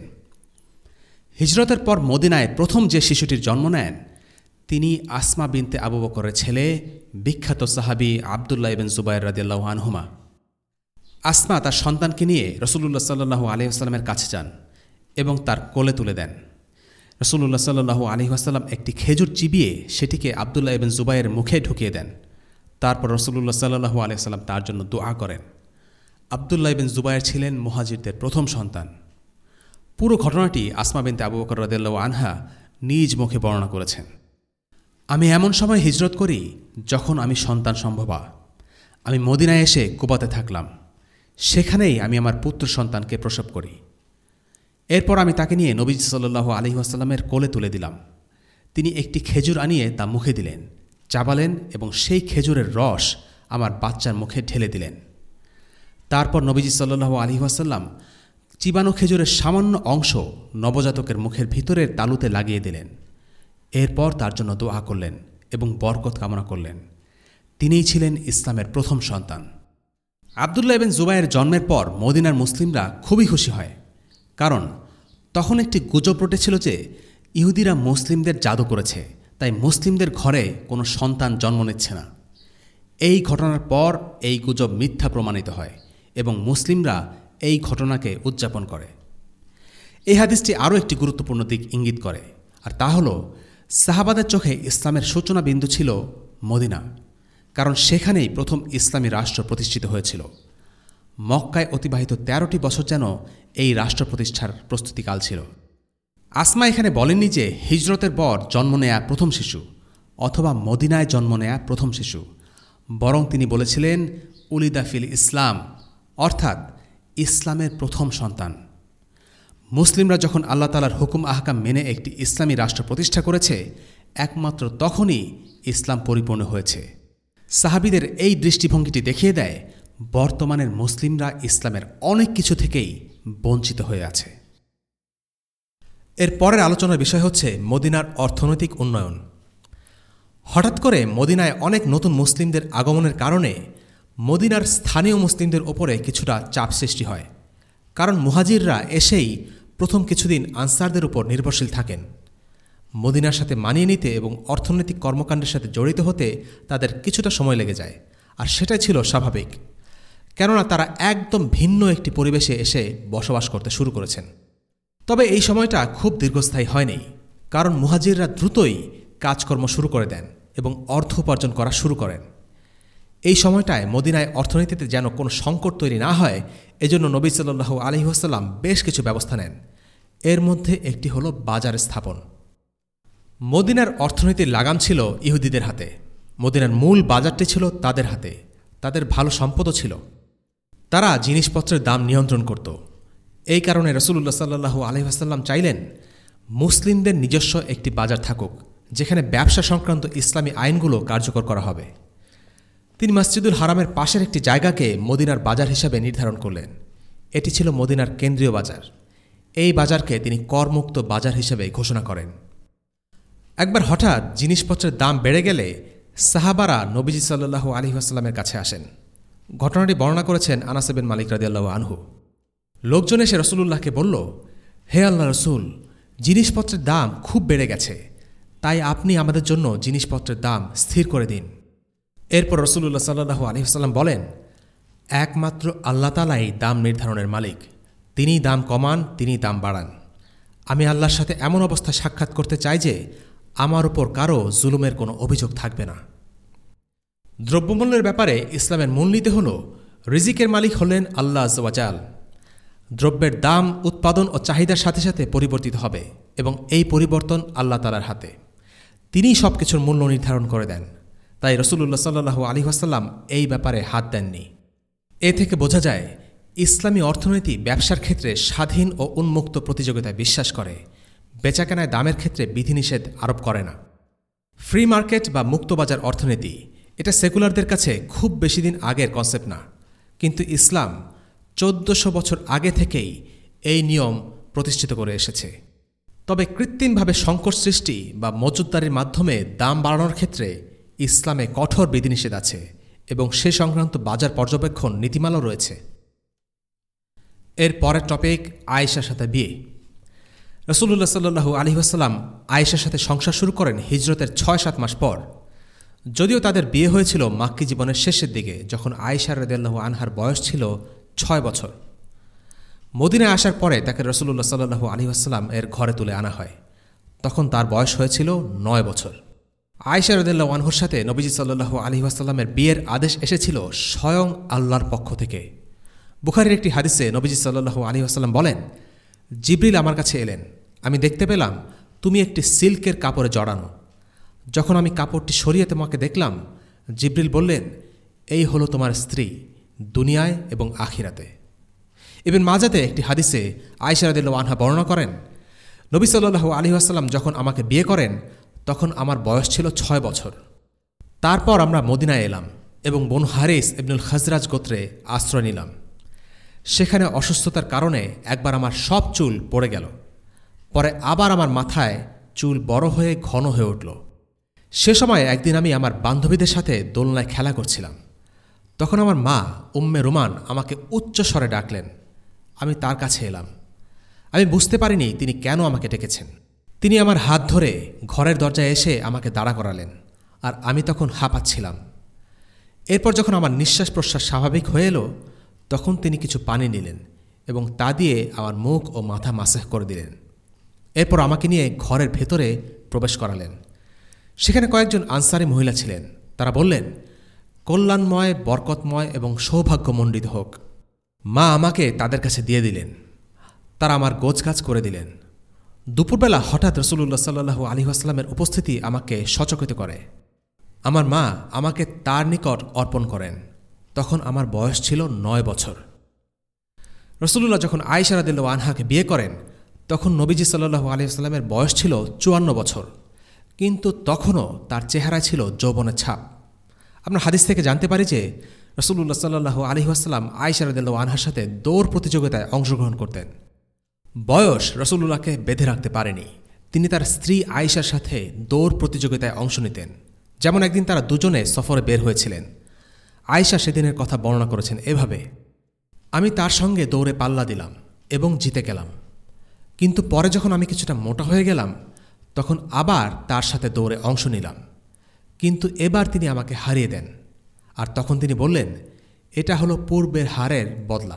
হিজরতের পর মদিনায় প্রথম যে শিশুটির জন্ম নেন তিনি আসমা বিনতে আবু বকরের ছেলে, বিখ্যাত সাহাবী আব্দুল্লাহ ইবনে জুবায়ের রাদিয়াল্লাহু আনহুমা। আসমা তার সন্তানকে নিয়ে রাসূলুল্লাহ সাল্লাল্লাহু আলাইহি ওয়াসাল্লামের কাছে যান এবং তার কোলে তুলে দেন। রাসূলুল্লাহ সাল্লাল্লাহু আলাইহি ওয়াসাল্লাম একটি খেজুর চিবিয়ে সেটিকে আব্দুল্লাহ ইবনে জুবায়ের মুখে ঢুকিয়ে দেন। তারপর রাসূলুল্লাহ সাল্লাল্লাহু আলাইহি ওয়াসাল্লাম তার জন্য দোয়া করেন। আব্দুল্লাহ ইবনে জুবায়ের ছিলেন মুহাজিরদের প্রথম সন্তান। পুরো ঘটনাটি আসমা বিনতে আবু বকর রাদিয়াল্লাহু আনহা নিজ মুখে বর্ণনা করেছেন। আমি এমন সময় হিজরত করি যখন আমি সন্তান সম্ভবা। আমি মদিনায় এসে কুবাতে থাকলাম। সেখানেই আমি আমার পুত্র সন্তানকে প্রসব করি। এরপর আমি তাকে নিয়ে নবীজি সাল্লাল্লাহু আলাইহি ওয়াসাল্লামের কোলে তুলে দিলাম। তিনি একটি খেজুর আনিয়ে তা মুখে দিলেন, চাবালেন এবং সেই খেজুরের রস আমার বাচ্চার মুখে ঢেলে দিলেন। তারপর নবীজি সাল্লাল্লাহু আলাইহি ওয়াসাল্লাম চিবানো খেজুরের সামান্য অংশ নবজাতকের মুখের ভিতরের তালুতে লাগিয়ে দিলেন। এরপর তার জন্য দোয়া করলেন এবং বরকত কামনা করলেন। তিনিই ছিলেন ইসলামের প্রথম সন্তান। আব্দুল্লাহ ইবনে জুবায়ের জন্মের পর মদিনার মুসলিমরা খুবই খুশি হয়, কারণ তখন একটি গুজব রটেছিল যে ইহুদিরা মুসলিমদের জাদু করেছে, তাই মুসলিমদের ঘরে কোনো সন্তান জন্ম নিচ্ছে না। এই ঘটনার পর এই গুজব মিথ্যা প্রমাণিত হয় এবং মুসলিমরা এই ঘটনাকে উদযাপন করে। এই হাদিসটি আরও একটি গুরুত্বপূর্ণ দিক ইঙ্গিত করে, আর তা হল সাহাবাদের চোখে ইসলামের সূচনা বিন্দু ছিল মদিনা, কারণ সেখানেই প্রথম ইসলামী রাষ্ট্র প্রতিষ্ঠিত হয়েছিল। মক্কায় অতিবাহিত তেরোটি বছর যেন এই রাষ্ট্র প্রতিষ্ঠার প্রস্তুতিকাল ছিল। আসমা এখানে বলেননি যে হিজরতের পর জন্ম নেয়া প্রথম শিশু অথবা মদিনায় জন্ম নেয়া প্রথম শিশু, বরং তিনি বলেছিলেন উলিদা ফিল ইসলাম, অর্থাৎ ইসলামের প্রথম সন্তান। মুসলিমরা যখন আল্লাহ তাআলার হুকুম আহকাম মেনে একটি ইসলামী রাষ্ট্র প্রতিষ্ঠা করেছে, একমাত্র তখনই ইসলাম পরিপূর্ণ হয়েছে। সাহাবীদের এই দৃষ্টিভঙ্গিটি দেখিয়ে দেয় বর্তমানের মুসলিমরা ইসলামের অনেক কিছু থেকেই বঞ্চিত হয়ে আছে। এর পরের আলোচনার বিষয় হচ্ছে মদিনার অর্থনৈতিক উন্নয়ন। হঠাৎ করে মদিনায় অনেক নতুন মুসলিমদের আগমনের কারণে মদিনার স্থানীয় মুসলিমদের ওপরে কিছুটা চাপ সৃষ্টি হয়, কারণ মুহাজিররা এসেই প্রথম কিছুদিন আনসারদের উপর নির্ভরশীল থাকেন। মদিনার সাথে মানিয়ে নিতে এবং অর্থনৈতিক কর্মকাণ্ডের সাথে জড়িত হতে তাদের কিছুটা সময় লেগে যায়, আর সেটাই ছিল স্বাভাবিক, কেননা তারা একদম ভিন্ন একটি পরিবেশে এসে বসবাস করতে শুরু করেছেন। তবে এই সময়টা খুব দীর্ঘস্থায়ী হয়নি, কারণ মুহাজিররা দ্রুতই কাজকর্ম শুরু করে দেন এবং অর্থ উপার্জন করা শুরু করেন। এই সময়টায় মদিনায় অর্থনীতিতে যেন কোনো সংকট তৈরি না হয়, এজন্য নবী সাল্লাল্লাহু আলাইহি ওয়াসাল্লাম বেশ কিছু ব্যবস্থা নেন। এর মধ্যে একটি হলো বাজার স্থাপন। মদিনার অর্থনীতির লাগাম ছিল ইহুদিদের হাতে। মদিনার মূল বাজারটি ছিল তাদের হাতে। তাদের ভালো সম্পদও ছিল। তারা জিনিসপত্রের দাম নিয়ন্ত্রণ করত। এই কারণে রাসূলুল্লাহ সাল্লাল্লাহু আলাইহি ওয়াসাল্লাম চাইলেন মুসলিমদের নিজস্ব একটি বাজার থাকুক, যেখানে ব্যবসা সংক্রান্ত ইসলামী আইনগুলো কার্যকর করা হবে। তিনি মসজিদুল হারামের পাশের একটি জায়গাকে মদিনার বাজার হিসাবে নির্ধারণ করলেন। এটি ছিল মদিনার কেন্দ্রীয় বাজার। এই বাজারকে তিনি করমুক্ত বাজার হিসেবে ঘোষণা করেন। একবার হঠাৎ জিনিসপত্রের দাম বেড়ে গেলে সাহাবারা নবীজি সাল্লাল্লাহু আলাইহি ওয়াসাল্লামের কাছে আসেন। ঘটনাটি বর্ণনা করেছেন আনাস বিন মালিক রাদিয়াল্লাহু আনহু। লোকজন এসে রাসূলুল্লাহকে বলল, হে আল্লাহ রাসূল, জিনিসপত্রের দাম খুব বেড়ে গেছে, তাই আপনি আমাদের জন্য জিনিসপত্রের দাম স্থির করে দিন। এরপর রাসূলুল্লাহ সাল্লাল্লাহু আলাইহি ওয়াসাল্লাম বলেন, একমাত্র আল্লাহ তাআলাই দাম নির্ধারণের মালিক। তিনিই দাম কমান, তিনিই দাম বাড়ান। আমি আল্লাহর সাথে এমন অবস্থা সাক্ষাৎ করতে চাই যে আমার উপর কারো জুলুমের কোনো অভিযোগ থাকবে না। দ্রব্যমূল্যের ব্যাপারে ইসলামের মূলনীতি হল রিজিকের মালিক হলেন আল্লাহ আযজা ওয়া জাল। দ্রব্যের দাম উৎপাদন ও চাহিদার সাথে সাথে পরিবর্তিত হবে এবং এই পরিবর্তন আল্লাহ তাআলার হাতে। তিনিই সব কিছুর মূল্য নির্ধারণ করে দেন। তাই রাসূলুল্লাহ সাল্লাল্লাহু আলাইহি ওয়াসাল্লাম এই ব্যাপারে হাত দেননি। এ থেকে বোঝা যায় ইসলামী অর্থনীতি ব্যবসার ক্ষেত্রে স্বাধীন ও উন্মুক্ত প্রতিযোগিতায় বিশ্বাস করে, বেচাকেনায় দামের ক্ষেত্রে বিধিনিষেধ আরোপ করে না। ফ্রি মার্কেট বা মুক্তবাজার অর্থনীতি এটা সেকুলারদের কাছে খুব বেশি দিন আগের কনসেপ্ট না, কিন্তু ইসলাম চোদ্দশো বছর আগে থেকেই এই নিয়ম প্রতিষ্ঠিত করে এসেছে। তবে কৃত্রিমভাবে সংকট সৃষ্টি বা মজুতদারির মাধ্যমে দাম বাড়ানোর ক্ষেত্রে ইসলামে কঠোর বিধিনিষেধ আছে এবং সে সংক্রান্ত বাজার পর্যবেক্ষণ নীতিমালাও রয়েছে। এর পরের টপিক আয়েশার সাথে বিয়ে। রাসূলুল্লাহ সাল্লাল্লাহু আলাইহি ওয়াসাল্লাম আয়েশার সাথে সংসার শুরু করেন হিজরতের ছয় সাত মাস পর। যদিও তাদের বিয়ে হয়েছিল মাক্কি জীবনের শেষের দিকে, যখন আয়েশা রাদিয়াল্লাহু আনহার বয়স ছিল ছয় বছর। মদিনায় আসার পরে তাকে রাসূলুল্লাহ সাল্লাল্লাহু আলাইহি ওয়াসাল্লাম এর ঘরে তুলে আনা হয়। তখন তার বয়স হয়েছিল নয় বছর। আয়েশা রাদিয়াল্লাহু আনহার সাথে নবীজি সাল্লাল্লাহু আলাইহি ওয়াসাল্লামের বিয়ের আদেশ এসেছিল স্বয়ং আল্লাহর পক্ষ থেকে। বুখারীর একটি হাদিসে নবীজি সাল্লাল্লাহু আলাইহি ওয়াসাল্লাম বলেন, জিবরিল আমার কাছে এলেন, আমি দেখতে পেলাম তুমি একটি সিল্কের কাপড়ে জড়ানো। যখন আমি কাপড়টি সরিয়ে তোমাকে দেখলাম, জিবরিল বললেন, এই হলো তোমার স্ত্রী দুনিয়ায় এবং আখিরাতে। ইবনে মাজাতে একটি হাদিসে আয়েশা রাদিয়াল্লাহু আনহা বর্ণনা করেন, নবী সাল্লাল্লাহু আলাইহি ওয়াসাল্লাম যখন আমাকে বিয়ে করেন তখন আমার বয়স ছিল ছয় বছর। তারপর আমরা মদিনায় এলাম এবং বনু হারিস ইবনুল খাজরাজ গোত্রে আশ্রয় নিলাম। সেখানে অসুস্থতার কারণে একবার আমার সব চুল পড়ে গেল। পরে আবার আমার মাথায় চুল বড় হয়ে ঘন হয়ে উঠল। সে সময় একদিন আমি আমার বান্ধবীদের সাথে দোলনায় খেলা করছিলাম। তখন আমার মা উম্মে রুমান আমাকে উচ্চ স্বরে ডাকলেন। আমি তার কাছে এলাম। আমি বুঝতে পারিনি তিনি কেন আমাকে ডেকেছেন। তিনি আমার হাত ধরে ঘরের দরজায় এসে আমাকে দাঁড়া করালেন, আর আমি তখন হাঁপাচ্ছিলাম। এরপর যখন আমার নিঃশ্বাস প্রশ্বাস স্বাভাবিক হয়ে এলো, তখন তিনি কিছু পানি নিলেন এবং তা দিয়ে আমার মুখ ও মাথা মাসাহ করে দিলেন। এরপর আমাকে নিয়ে ঘরের ভেতরে প্রবেশ করালেন। সেখানে কয়েকজন আনসারী মহিলা ছিলেন। তারা বললেন, কল্যাণময়, বরকতময় এবং সৌভাগ্যমণ্ডিত হোক। মা আমাকে তাদের কাছে দিয়ে দিলেন। তারা আমার গোছগাছ করে দিলেন। দুপুরবেলা হঠাৎ রাসূলুল্লাহ সাল্লাল্লাহু আলাইহি ওয়াসাল্লামের উপস্থিতি আমাকে সচকিত করে। আমার মা আমাকে তার নিকট অর্পণ করেন। তখন আমার বয়স ছিল নয় বছর। রাসূলুল্লাহ যখন আয়েশা রাদিয়াল্লাহু আনহাকে বিয়ে করেন, তখন নবীজি সাল্লাল্লাহু আলাইহি ওয়াসাল্লামের বয়স ছিল চুয়ান্ন বছর, কিন্তু তখনও তার চেহারায় ছিল যৌবনের ছাপ। আমরা হাদিস থেকে জানতে পারি যে রাসূলুল্লাহ সাল্লাল্লাহু আলাইহি ওয়াসাল্লাম আয়েশা রাদিয়াল্লাহু আনহার সাথে দৌড় প্রতিযোগিতায় অংশগ্রহণ করতেন। বয়স রাসূলুল্লাহকে বেঁধে রাখতে পারেনি। তিনি তার স্ত্রী আয়েশার সাথে দৌড় প্রতিযোগিতায় অংশ নিতেন। যেমন একদিন তারা দুজনে সফরে বের হয়েছিলেন। আয়েশা সেদিনের কথা বর্ণনা করেছেন এভাবে: আমি তার সঙ্গে দৌড়ে পাল্লা দিলাম এবং জিতে গেলাম, কিন্তু পরে যখন আমি কিছুটা মোটা হয়ে গেলাম তখন আবার তার সাথে দৌড়ে অংশ নিলাম, কিন্তু এবার তিনি আমাকে হারিয়ে দেন। আর তখন তিনি বললেন, এটা হলো পূর্বের হারের বদলা।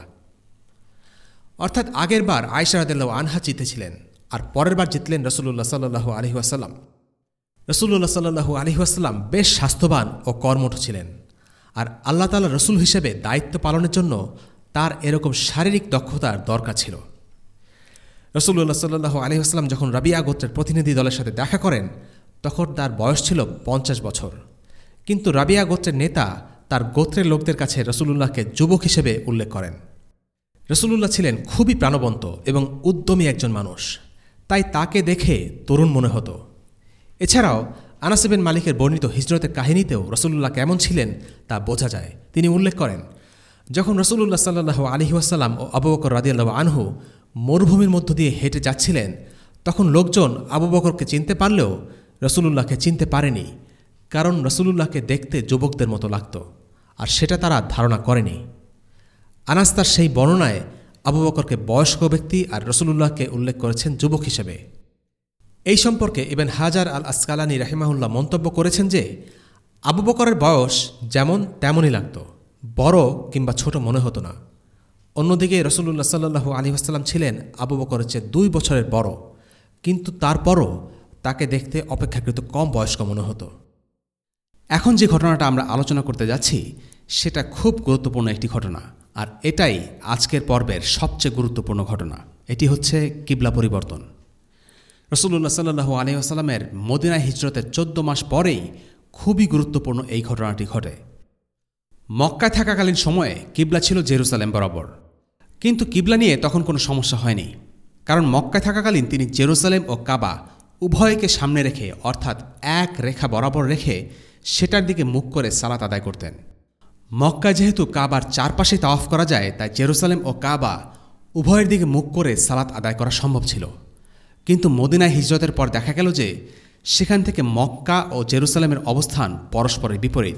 অর্থাৎ আগের বার আয়েশা রাদিয়াল্লাহু আনহা জিতেছিলেন আর পরের বার জিতলেন রাসূলুল্লাহ সাল্লাল্লাহু আলাইহি ওয়াসাল্লাম। রাসূলুল্লাহ সাল্লাল্লাহু আলাইহি ওয়াসাল্লাম বেশ স্বাস্থ্যবান ও কর্মঠ ছিলেন, আর আল্লাহ তাআলা রসুল হিসেবে দায়িত্ব পালনের জন্য তার এরকম শারীরিক দক্ষতার দরকার ছিল। রাসূলুল্লাহ সাল্লাল্লাহু আলাইহি ওয়াসাল্লাম যখন রাবিয়া গোত্রের প্রতিনিধি দলের সাথে দেখা করেন তখন তার বয়স ছিল পঞ্চাশ বছর, কিন্তু রাবিয়া গোত্রের নেতা তার গোত্রের লোকদের কাছে রাসূলুল্লাহকে যুবক হিসেবে উল্লেখ করেন। রাসূলুল্লাহ ছিলেন খুবই প্রাণবন্ত এবং উদ্যমী একজন মানুষ, তাই তাকে দেখে তরুণ মনে হতো। এছাড়াও আনাস ইবনে মালিকের বর্ণিত হিজরতের কাহিনীতেও রাসূলুল্লাহ কেমন ছিলেন তা বোঝা যায়। তিনি উল্লেখ করেন, যখন রাসূলুল্লাহ সাল্লাল্লাহু আলাইহি ওয়াসাল্লাম ও আবু বকর রাদিয়াল্লাহু আনহু মরুভূমির মধ্য দিয়ে হেঁটে যাচ্ছিলেন তখন লোকজন আবু বকরকে চিনতে পারলেও রাসূলুল্লাহকে চিনতে পারেনি, কারণ রাসূলুল্লাহকে দেখতে যুবকদের মতো লাগত, আর সেটা তারা ধারণা করেনি। আনাস তার সেই বর্ণনায় আবু বকরকে বয়স্ক ব্যক্তি আর রাসূলুল্লাহকে উল্লেখ করেছেন যুবক হিসেবে। এই সম্পর্কে ইবন হাজার আল আসকালানী রাহিমাহুল্লাহ মন্তব্য করেছেন যে আবু বকরের বয়স যেমন তেমনই লাগত, বড় কিংবা ছোট মনে হতো না। অন্যদিকে রাসূলুল্লাহ সাল্লাল্লাহু আলাইহি ওয়াসাল্লাম ছিলেন আবু বকরের চেয়ে দুই বছরের বড়, কিন্তু তারপরও তাকে দেখতে অপেক্ষাকৃত কম বয়স্ক মনে হতো। এখন যে ঘটনাটা আমরা আলোচনা করতে যাচ্ছি সেটা খুব গুরুত্বপূর্ণ একটি ঘটনা, আর এটাই আজকের পর্বের সবচেয়ে গুরুত্বপূর্ণ ঘটনা। এটি হচ্ছে কিবলা পরিবর্তন। রাসূলুল্লাহ সাল্লাল্লাহু আলাইহি ওয়াসাল্লামের মদিনায় হিজরতের চোদ্দ মাস পরেই খুবই গুরুত্বপূর্ণ এই ঘটনাটি ঘটে। মক্কায় থাকাকালীন সময়ে কিবলা ছিল জেরুজালেম বরাবর, কিন্তু কিবলা নিয়ে তখন কোনো সমস্যা হয়নি, কারণ মক্কায় থাকাকালীন তিনি জেরুজালেম ও কাবা উভয়কে সামনে রেখে, অর্থাৎ এক রেখা বরাবর রেখে সেটার দিকে মুখ করে সালাত আদায় করতেন। মক্কায় যেহেতু কাবার চারপাশে তাওয়াফ করা যায়, তাই জেরুজালেম ও কাবা উভয়ের দিকে মুখ করে সালাত আদায় করা সম্ভব ছিল। কিন্তু মদিনায় হিজরতের পর দেখা গেল যে সেখান থেকে মক্কা ও জেরুজালেমের অবস্থান পরস্পরের বিপরীত।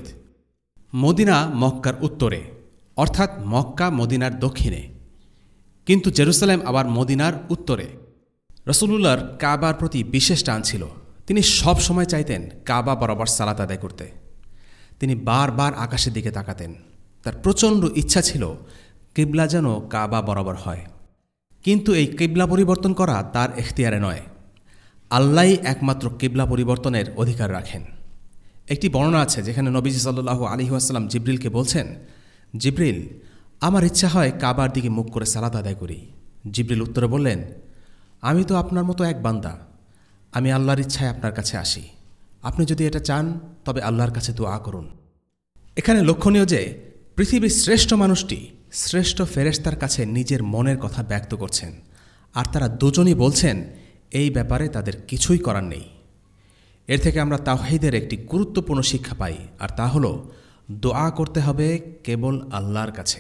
মদিনা মক্কার উত্তরে, অর্থাৎ মক্কা মদিনার দক্ষিণে, কিন্তু জেরুজালেম আবার মদিনার উত্তরে। রাসূলুল্লাহর কাবার প্রতি বিশেষ টান ছিল। তিনি সব সময় চাইতেন কাবা বরাবর সালাত আদায় করতে। তিনি বারবার আকাশের দিকে তাকাতেন। তার প্রচণ্ড ইচ্ছা ছিল কিবলা যেন কাবা বরাবর হয়, কিন্তু এই কিবলা পরিবর্তন করা তার এখতিয়ারে নয়। আল্লাহই একমাত্র কিবলা পরিবর্তনের অধিকার রাখেন। একটি বর্ণনা আছে যেখানে নবীজি সাল্লাল্লাহু আলাইহি ওয়াসাল্লাম জিবরিলকে বলছেন, জিবরিল, আমার ইচ্ছা হয় কাবার দিকে মুখ করে সালাত আদায় করি। জিবরিল উত্তরে বললেন, আমি তো আপনার মতো এক বান্দা, আমি আল্লাহর ইচ্ছায় আপনার কাছে আসি। আপনি যদি এটা চান তবে আল্লাহর কাছে দোয়া করুন। এখানে লক্ষণীয় যে পৃথিবীর শ্রেষ্ঠ মানুষটি শ্রেষ্ঠ ফেরেশতার কাছে নিজের মনের কথা ব্যক্ত করছেন, আর তারা দুজনই বলছেন এই ব্যাপারে তাদের কিছুই করার নেই। এর থেকে আমরা তাওহীদের একটি গুরুত্বপূর্ণ শিক্ষা পাই, আর তা হলো দোয়া করতে হবে কেবল আল্লাহর কাছে।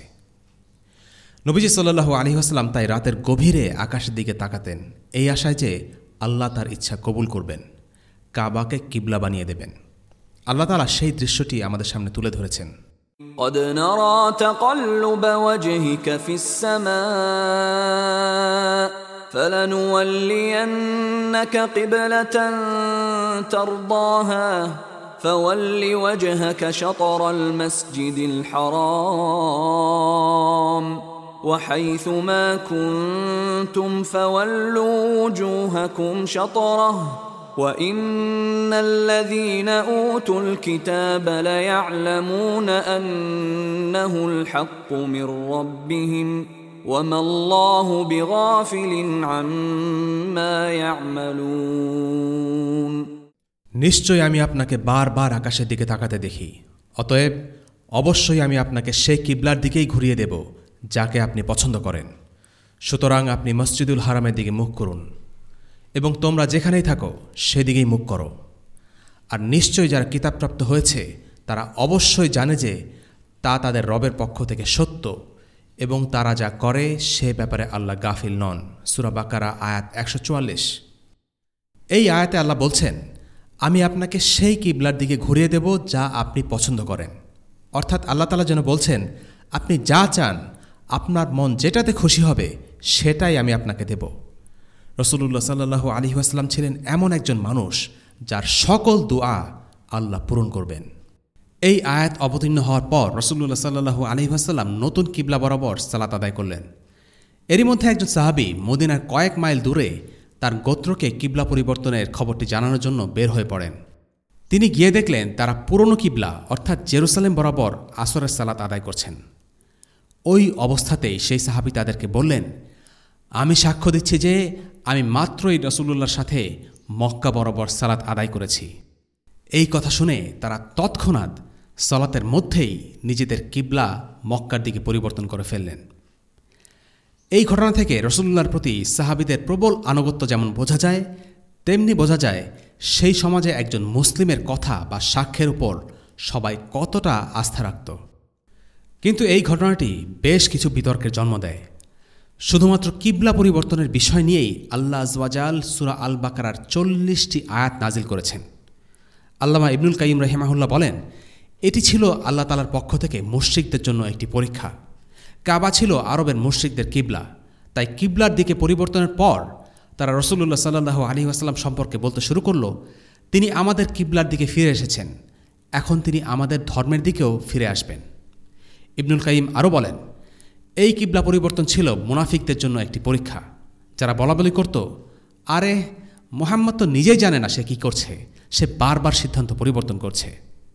নবীজি সাল্লাল্লাহু আলাইহি ওয়াসাল্লাম তাই রাতের গভীরে আকাশের দিকে তাকাতেন, এই আশায় যে আল্লাহ তার ইচ্ছা কবুল করবেন, কাবাকে কিবলা বানিয়ে দেবেন। আল্লাহ তাআলা সেই দৃশ্যটি আমাদের সামনে তুলে ধরেছেন।
قد نرى تقلب وجهك في السماء فلنولينك قبلة ترضاها فول وجهك شطر المسجد الحرام وحيث ما كنتم فولوا وجوهكم شطره وَإِنَّ الَّذِينَ أُوتُوا الْكِتَابَ لَيَعْلَمُونَ أَنَّهُ الْحَقُّ مِنْ رَبِّهِمْ وَمَا اللَّهُ بِغَافِلٍ عَمَّا يَعْمَلُونَ।
নিশ্চয় আমি আপনাকে বারবার আকাশের দিকে তাকাতে দেখি, অতএব অবশ্যই আমি আপনাকে সেই কিবলার দিকেই ঘুরিয়ে দেব যাকে আপনি পছন্দ করেন। সুতরাং আপনি মসজিদুল হারামের দিকে মুখ করুন এবং তোমরা যেখানেই থাকো সেদিকেই মুখ করো। আর নিশ্চয়ই যারা কিতাবপ্রাপ্ত হয়েছে তারা অবশ্যই জানে যে তা তাদের রবের পক্ষ থেকে সত্য এবং তারা যা করে সে ব্যাপারে আল্লাহ গাফিল নন। সূরা বাকারা আয়াত একশো চুয়াল্লিশ। এই আয়াতে আল্লাহ বলছেন, আমি আপনাকে সেই কিবলার দিকে ঘুরিয়ে দেব যা আপনি পছন্দ করেন। অর্থাৎ আল্লাহ তাআলা যেন বলছেন, আপনি যা চান, আপনার মন যেটাতে খুশি হবে সেটাই আমি আপনাকে দেব। রাসূলুল্লাহ সাল্লাল্লাহু আলাইহি ওয়াসাল্লাম ছিলেন এমন একজন মানুষ যার সকল দুআ আল্লাহ পূরণ করবেন। এই আয়াত অবতীর্ণ হওয়ার পর রাসূলুল্লাহ সাল্লাল্লাহু আলাইহি ওয়াসাল্লাম নতুন কিবলা বরাবর সালাত আদায় করলেন। এরই মধ্যে একজন সাহাবী মদিনার কয়েক মাইল দূরে তার গোত্রকে কিবলা পরিবর্তনের খবরটি জানানোর জন্য বের হয়ে পড়েন। তিনি গিয়ে দেখলেন তারা পুরনো কিবলা অর্থাৎ জেরুসালেম বরাবর আসরের সালাত আদায় করছেন। ওই অবস্থাতেই সেই সাহাবী তাদেরকে বললেন, আমি সাক্ষ্য দিচ্ছি যে আমি মাত্রই রাসূলুল্লাহর সাথে মক্কা বরাবর সালাত আদায় করেছি। এই কথা শুনে তারা তৎক্ষণাৎ সালাতের মধ্যেই নিজেদের কিবলা মক্কার দিকে পরিবর্তন করে ফেললেন। এই ঘটনা থেকে রাসূলুল্লাহর প্রতি সাহাবীদের প্রবল আনুগত্য যেমন বোঝা যায়, তেমনি বোঝা যায় সেই সমাজে একজন মুসলিমের কথা বা সাক্ষ্যের উপর সবাই কতটা আস্থা রাখত। কিন্তু এই ঘটনাটি বেশ কিছু বিতর্কের জন্ম দেয়। শুধুমাত্র কিবলা পরিবর্তনের বিষয় নিয়েই আল্লাহ আযza ওয়া জাল সূরা আল বাকারার চল্লিশটি আয়াত নাজিল করেছেন। আল্লামা ইবনুল কাইয়িম রাহিমাহুল্লাহ বলেন, এটি ছিল আল্লাহ তাআলার পক্ষ থেকে মুশরিকদের জন্য একটি পরীক্ষা। কাবা ছিল আরবের মুশরিকদের কিবলা, তাই কিবলার দিকে পরিবর্তনের পর তারা রাসূলুল্লাহ সাল্লাল্লাহু আলাইহি ওয়াসাল্লাম সম্পর্কে বলতে শুরু করল, তিনি আমাদের কিবলার দিকে ফিরে এসেছেন, এখন তিনি আমাদের ধর্মের দিকেও ফিরে আসবেন। ইবনুল কাইয়িম আরও বলেন, এই কিবলা পরিবর্তন ছিল মুনাফিকদের জন্য একটি পরীক্ষা, যারা বলাবলি করত, আরে মুহাম্মদ তো নিজেই জানে না সে কি করছে, সে বারবার সিদ্ধান্ত পরিবর্তন করছে।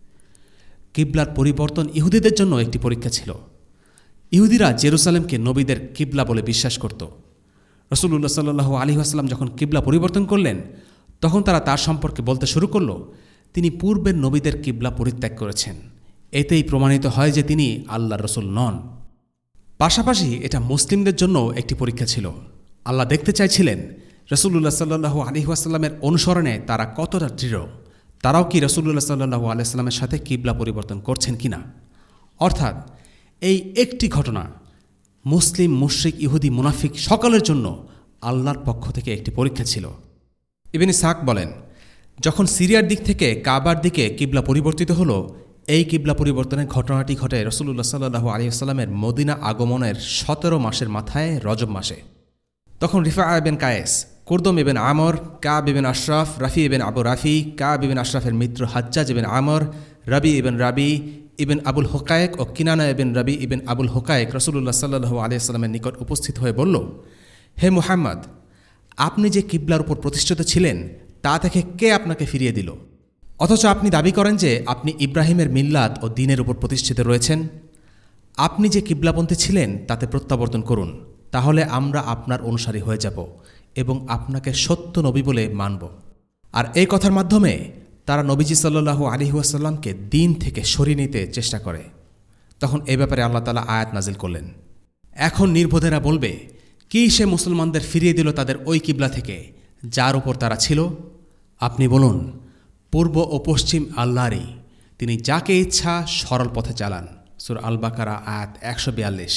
কিবলার পরিবর্তন ইহুদিদের জন্য একটি পরীক্ষা ছিল। ইহুদিরা জেরুসালেমকে নবীদের কিবলা বলে বিশ্বাস করত। রাসূলুল্লাহ সাল্লাল্লাহু আলাইহি ওয়াসাল্লাম যখন কিবলা পরিবর্তন করলেন, তখন তারা তার সম্পর্কে বলতে শুরু করল, তিনি পূর্বের নবীদের কিবলা পরিত্যাগ করেছেন। এতেই প্রমাণিত হয় যে তিনি আল্লাহর রাসূল নন। পাশাপাশি এটা মুসলিমদের জন্য একটি পরীক্ষা ছিল। আল্লাহ দেখতে চাইছিলেন রাসূলুল্লাহ সাল্লাল্লাহু আলাইহি ওয়াসাল্লামের অনুসরণে তারা কতটা দৃঢ়, তারাও কি রাসূলুল্লাহ সাল্লাল্লাহু আলাইহি ওয়াসাল্লামের সাথে কিবলা পরিবর্তন করছেন কিনা। অর্থাৎ এই একটি ঘটনা মুসলিম, মুশরিক, ইহুদি, মুনাফিক সকলের জন্য আল্লাহর পক্ষ থেকে একটি পরীক্ষা ছিল। ইবনে ইসহাক বলেন, যখন সিরিয়ার দিক থেকে কাবার দিকে কিবলা পরিবর্তিত হলো, এই কিবলা পরিবর্তনের ঘটনাটি ঘটে রাসূলুল্লাহ সাল্লাল্লাহু আলাইহি ওয়াসাল্লামের মদিনা আগমনের সতেরো মাসের মাথায় রজব মাসে। তখন রিফা ইবনে কায়েস, কুরদম ইবনে আমর, কাব ইবনে আশরাফ, রাফি ইবনে আবু রাফি, কাব ইবনে আশরাফের মিত্র হাজ্জাজ ইবনে আমর, রবি ইবনে রাবি ইবন আবুল হোকায়েক ও কিনানা ইবন রবি ইবন আবুল হোকায়েক রাসূলুল্লাহ সাল্লাল্লাহু আলাইহি ওয়াসাল্লামের নিকট উপস্থিত হয়ে বলল, হে মুহাম্মদ, আপনি যে কিবলার উপর প্রতিষ্ঠিত ছিলেন তা থেকে কে আপনাকে ফিরিয়ে দিল? অথচ আপনি দাবি করেন যে আপনি ইব্রাহিমের মিল্লাত ও দ্বীনের উপর প্রতিষ্ঠিত রয়েছেন। আপনি যে কিবলাপন্থী ছিলেন তাতে প্রত্যাবর্তন করুন, তাহলে আমরা আপনার অনুসারী হয়ে যাব এবং আপনাকে সত্য নবী বলে মানব। আর এই কথার মাধ্যমে তারা নবীজি সাল্লাল্লাহু আলাইহি ওয়াসাল্লামকে দ্বীন থেকে সরিয়ে নিতে চেষ্টা করে। তখন এই ব্যাপারে আল্লাহ তাআলা আয়াত নাজিল করলেন, এখন নির্বোধেরা বলবে, কি সে মুসলমানদের ফিরিয়ে দিল তাদের ওই কিবলা থেকে যার উপর তারা ছিল? আপনি বলুন, পূর্ব ও পশ্চিম আল্লাহরই, তিনি যাকে ইচ্ছা সরল পথে চালান। সূরা আল বাকারা আয়াত একশো বিয়াল্লিশ।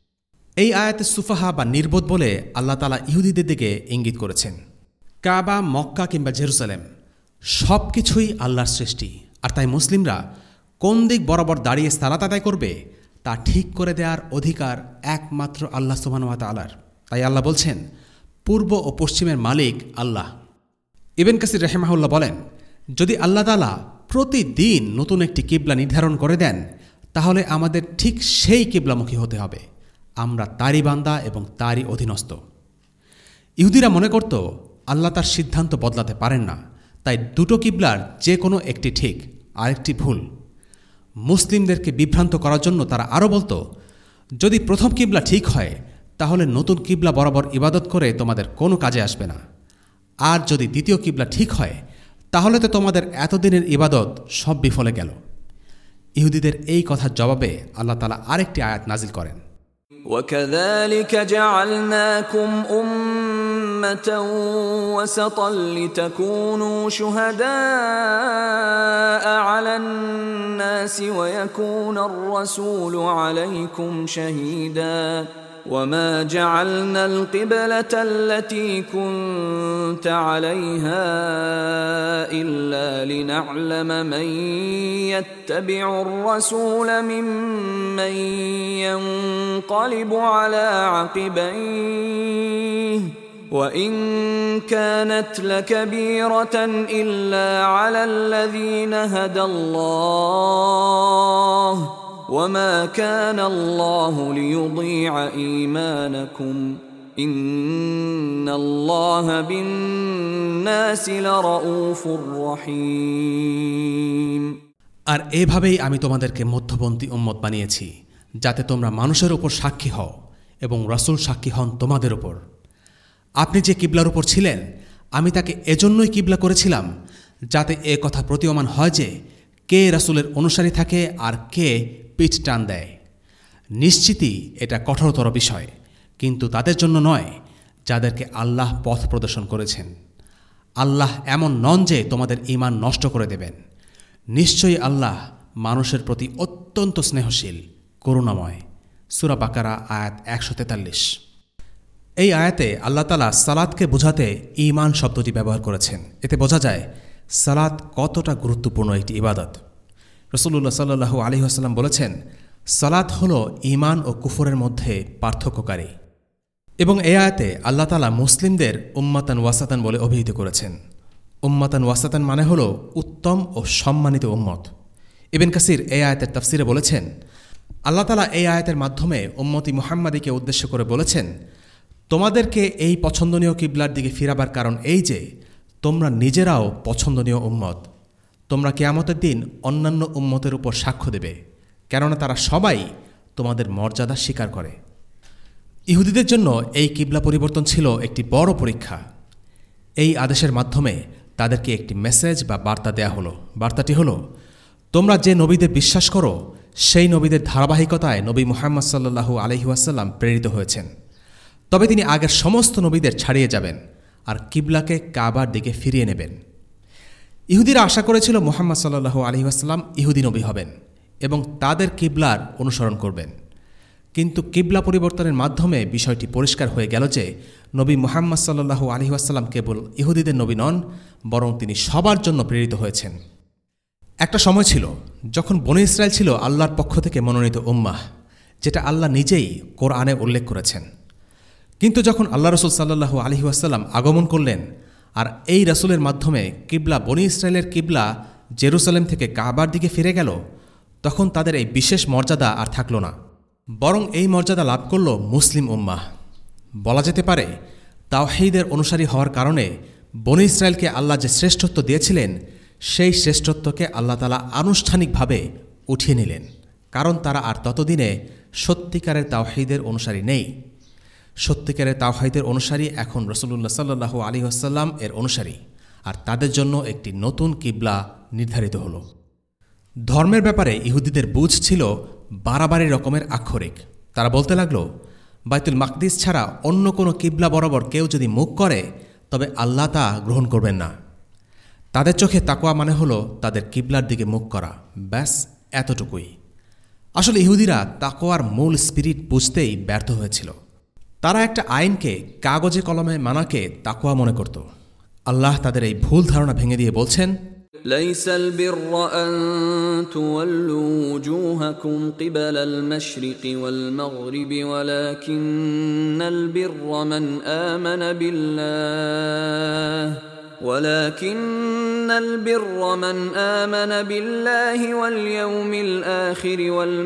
এই আয়াতে সুফাহা বা নির্বোধ বলে আল্লাহ তাআলা ইহুদিদের দিকে ইঙ্গিত করেছেন। কাবা, মক্কা কিংবা জেরুসালেম সব কিছুই আল্লাহর সৃষ্টি, আর তাই মুসলিমরা কোন দিক বরাবর দাঁড়িয়ে সালাত আদায় করবে তা ঠিক করে দেওয়ার অধিকার একমাত্র আল্লাহ সুবহানাহু ওয়া তাআলার। তাই আল্লাহ বলছেন, পূর্ব ও পশ্চিমের মালিক আল্লাহ। ইবনে কাসির রাহিমাহুল্লাহ বলেন, যদি আল্লাহ তাআলা প্রতিদিন নতুন একটি কিবলা নির্ধারণ করে দেন, তাহলে আমাদের ঠিক সেই কিবলামুখী হতে হবে। আমরা তারই বান্দা এবং তারই অধীনস্থ। ইহুদিরা মনে করত আল্লাহ তার সিদ্ধান্ত বদলাতে পারেন না, তাই দুটো কিবলার যে কোনো একটি ঠিক, আরেকটি ভুল। মুসলিমদেরকে বিভ্রান্ত করার জন্য তারা আরও বলতো, যদি প্রথম কিবলা ঠিক হয় তাহলে নতুন কিবলা বরাবর ইবাদত করে তোমাদের কোনো কাজে আসবে না, আর যদি দ্বিতীয় কিবলা ঠিক হয় তাহলে তো তোমাদের এতদিনের ইবাদত সব বিফলে গেল। ইহুদিদের এই কথার জবাবে আল্লাহ তাআলা আরেকটি আয়াত নাজিল করেন।
وكذلك جعلناكم أمة وسطا لتكونوا شهداء على الناس ويكون الرسول عليكم شهيدا وما جعلنا القبلة التي كنت عليها إلا لنعلم من يتبع الرسول ممن ينقلب على عقبيه وإن كانت لكبيرة إلا على الذين هدى الله وما كان الله ليضيع إيمانكم إن الله بالناس لرؤوف رحيم
আর এভাবেই আমি তোমাদেরকে মধ্যপন্থী উম্মত বানিয়েছি যাতে তোমরা মানুষের উপর সাক্ষী হও এবং রাসূল সাক্ষী হন তোমাদের উপর। আপনি যে কিবলার উপর ছিলেন আমি তাকে এজন্যই কিবলা করেছিলাম যাতে এ কথা প্রতীয়মান হয় যে কে রাসূলের অনুসারী থাকে আর কে পিঠ টান দেয়। নিশ্চিতই এটা কঠোরতর বিষয়, কিন্তু তাদের জন্য নয় যাদেরকে আল্লাহ পথ প্রদর্শন করেছেন। আল্লাহ এমন নন যে তোমাদের ঈমান নষ্ট করে দেবেন। নিশ্চয়ই আল্লাহ মানুষের প্রতি অত্যন্ত স্নেহশীল, করুণাময়। সূরা বাকারা আয়াত একশো তেতাল্লিশ। এই আয়াতে আল্লাহ তাআলা সালাতকে বোঝাতে ঈমান শব্দটি ব্যবহার করেছেন। এতে বোঝা যায় সালাত কতটা গুরুত্বপূর্ণ একটি ইবাদত। রাসূলুল্লাহ সাল্লাল্লাহু আলাইহি ওয়াসাল্লাম বলেছেন, সালাত হলো ঈমান ও কুফরের মধ্যে পার্থক্যকারী। এবং এই আয়াতে আল্লাহ তাআলা মুসলিমদের উম্মাতান ওয়াসাতান বলে অভিহিত করেছেন। উম্মাতান ওয়াসাতান মানে হলো উত্তম ও সম্মানিত উম্মত। ইবনে কাসির এই আয়াতের তাফসিরে বলেছেন, আল্লাহ তাআলা এই আয়াতের মাধ্যমে উম্মতি মুহাম্মাদীকে উদ্দেশ্য করে বলেছেন, তোমাদেরকে এই পছন্দনীয় কিবলার দিকে ফিরাবার কারণ এই যে তোমরা নিজেরাও পছন্দনীয় উম্মত। তোমরা কিয়ামতের দিন অন্যান্য উম্মতের উপর সাক্ষ্য দেবে, কেননা তারা সবাই তোমাদের মর্যাদা স্বীকার করে। ইহুদিদের জন্য এই কিবলা পরিবর্তন ছিল একটি বড় পরীক্ষা। এই আদেশের মাধ্যমে তাদেরকে একটি মেসেজ বা বার্তা দেয়া হলো। বার্তাটি হলো, তোমরা যে নবীদের বিশ্বাস করো সেই নবীদের ধারাবাহিকতায় নবী মুহাম্মদ সাল্লাল্লাহু আলাইহি ওয়াসাল্লাম প্রেরিত হয়েছেন। তবে তিনি আগের সমস্ত নবীদের ছাড়িয়ে যাবেন আর কিবলাকে কাবার দিকে ফিরিয়ে নেবেন। ইহুদিরা আশা করেছিল মুহাম্মদ সাল্লাল্লাহু আলাইহি ওয়াসাল্লাম ইহুদি নবী হবেন এবং তাদের কিবলার অনুসরণ করবেন। কিন্তু কিবলা পরিবর্তনের মাধ্যমে বিষয়টি পরিষ্কার হয়ে গেল যে নবী মুহাম্মদ সাল্লাল্লাহু আলাইহি ওয়াসাল্লাম কেবল ইহুদিদের নবী নন, বরং তিনি সবার জন্য প্রেরিত হয়েছেন। একটা সময় ছিল যখন বনী ইসরায়েল ছিল আল্লাহর পক্ষ থেকে মনোনীত উম্মাহ, যেটা আল্লাহ নিজেই কোরআনে উল্লেখ করেছেন। কিন্তু যখন আল্লাহ রাসূল সাল্লাল্লাহু আলাইহি ওয়াসাল্লাম আগমন করলেন আর এই রাসূলের মাধ্যমে কিবলা বনী ইসরায়েলের কিবলা জেরুসালেম থেকে কাবার দিকে ফিরে গেল, তখন তাদের এই বিশেষ মর্যাদা আর থাকল না, বরং এই মর্যাদা লাভ করল মুসলিম উম্মাহ। বলা যেতে পারে তাওহীদের অনুসারী হওয়ার কারণে বনী ইসরায়েলকে আল্লাহ যে শ্রেষ্ঠত্ব দিয়েছিলেন সেই শ্রেষ্ঠত্বকে আল্লাহ তাআলা আনুষ্ঠানিকভাবে উঠিয়ে নিলেন, কারণ তারা আর ততদিনে সত্যিকারের তাওহীদের অনুসারী নেই। সত্যিকারের তাওহীদের অনুসারী এখন রাসূলুল্লাহ সাল্লাল্লাহু আলাইহি ওয়াসাল্লাম এর অনুসারী, আর তাদের জন্য একটি নতুন কিবলা নির্ধারিত হল। ধর্মের ব্যাপারে ইহুদিদের বুঝ ছিল বাড়াবাড়ি রকমের আক্ষরিক। তারা বলতে লাগল, বাইতুল মাকদিস ছাড়া অন্য কোনো কিবলা বরাবর কেউ যদি মুখ করে তবে আল্লাহ তা গ্রহণ করবেন না। তাদের চোখে তাকওয়া মানে হলো তাদের কিবলার দিকে মুখ করা, ব্যাস এতটুকুই। আসলে ইহুদিরা তাকওয়ার মূল স্পিরিট বুঝতেই ব্যর্থ হয়েছিল। তারা একটা আইনকে কাগজে কলমে মানাকে তাকওয়া মনে করত। আল্লাহ তাদের এই ভুল ধারণা ভেঙে দিয়ে বলছেন,
ليس البر أن تولوا وجوهكم قبل المشرق والمغرب ولكن البر من آمن بالله ولكن البر من آمن بالله واليوم الآخر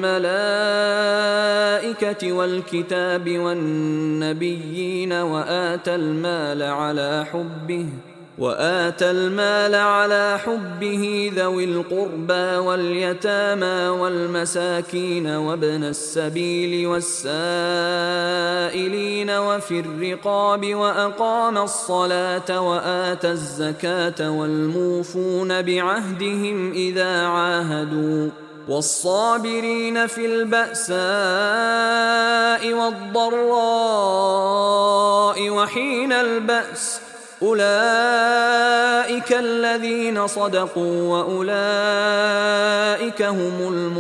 والملائكة والكتاب والنبيين وآتى المال على حبه وآتى المال على حبه ذوي القربى واليتامى والمساكين وابن السبيل والسائلين وفي الرقاب وأقام الصلاة وآتى الزكاة والموفون بعهدهم إذا عاهدوا والصابرين في البأساء والضراء وحين البأس أولئك الذين صدقوا وأولئك هم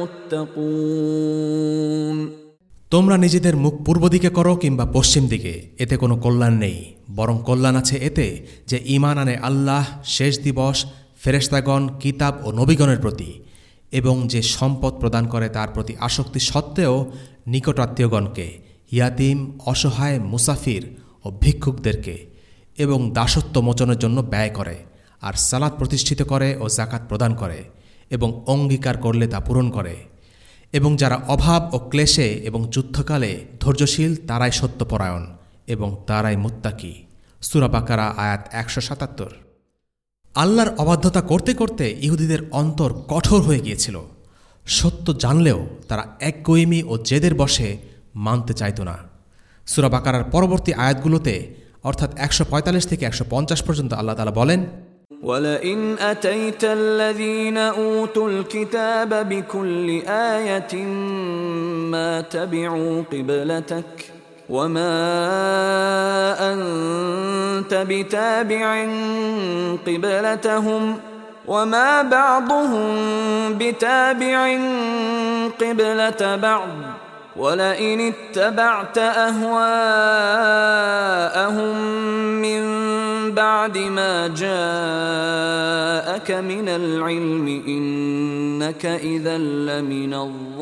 المتقون
তোমরা নিজেদের মুখ পূর্ব দিকে করো কিংবা পশ্চিম দিকে, এতে কোনো কল্যাণ নেই, বরং কল্যাণ আছে এতে যে ঈমান আনে আল্লাহ, শেষ দিবস, ফেরেশতাগণ, কিতাব ও নবীগণের প্রতি, এবং যে সম্পদ প্রদান করে তার প্রতি আসক্তি সত্ত্বেও নিকটাত্মীয়গণকে, ইয়াতিম, অসহায়, মুসাফির ও ভিক্ষুকদেরকে, এবং দাসত্ব মোচনের জন্য ব্যয় করে, আর সালাত প্রতিষ্ঠিত করে ও যাকাত প্রদান করে, এবং অঙ্গীকার করলে তা পূরণ করে, এবং যারা অভাব ও ক্লেশে এবং যুদ্ধকালে ধৈর্যশীল তারাই সত্যপরায়ণ এবং তারাই মুত্তাকি। সূরা বাকারা আয়াত একশো সাতাত্তর। আল্লাহর অবাধ্যতা করতে করতে ইহুদিদের অন্তর কঠোর হয়ে গিয়েছিল। সত্য জানলেও তারা একগুঁয়েমি ও জেদের বশে মানতে চাইত না। সূরা বাকারার পরবর্তী আয়াতগুলোতে অর্থাৎ একশো পঁয়তাল্লিশ থেকে একশো পঞ্চাশ পর্যন্ত আল্লাহ তাআলা বলেন,
وَلَئِنْ أَتَيْتَ الَّذِينَ أُوتُوا الْكِتَابَ بِكُلِّ آيَةٍ مَا تَبِعُوا قِبْلَتَكَ وَمَا أَنْتَ بِتَابِعٍ قِبْلَتَهُمْ وَمَا بَعْضُهُمْ بِتَابِعٍ قِبْلَةَ بَعْضٍ وَلَئِنِ اتَّبَعْتَ أَهْوَاءَهُمْ مِنْ بَعْدِ مَا جَاءَكَ مِنَ الْعِلْمِ إِنَّكَ إِذًا لَّمِنَ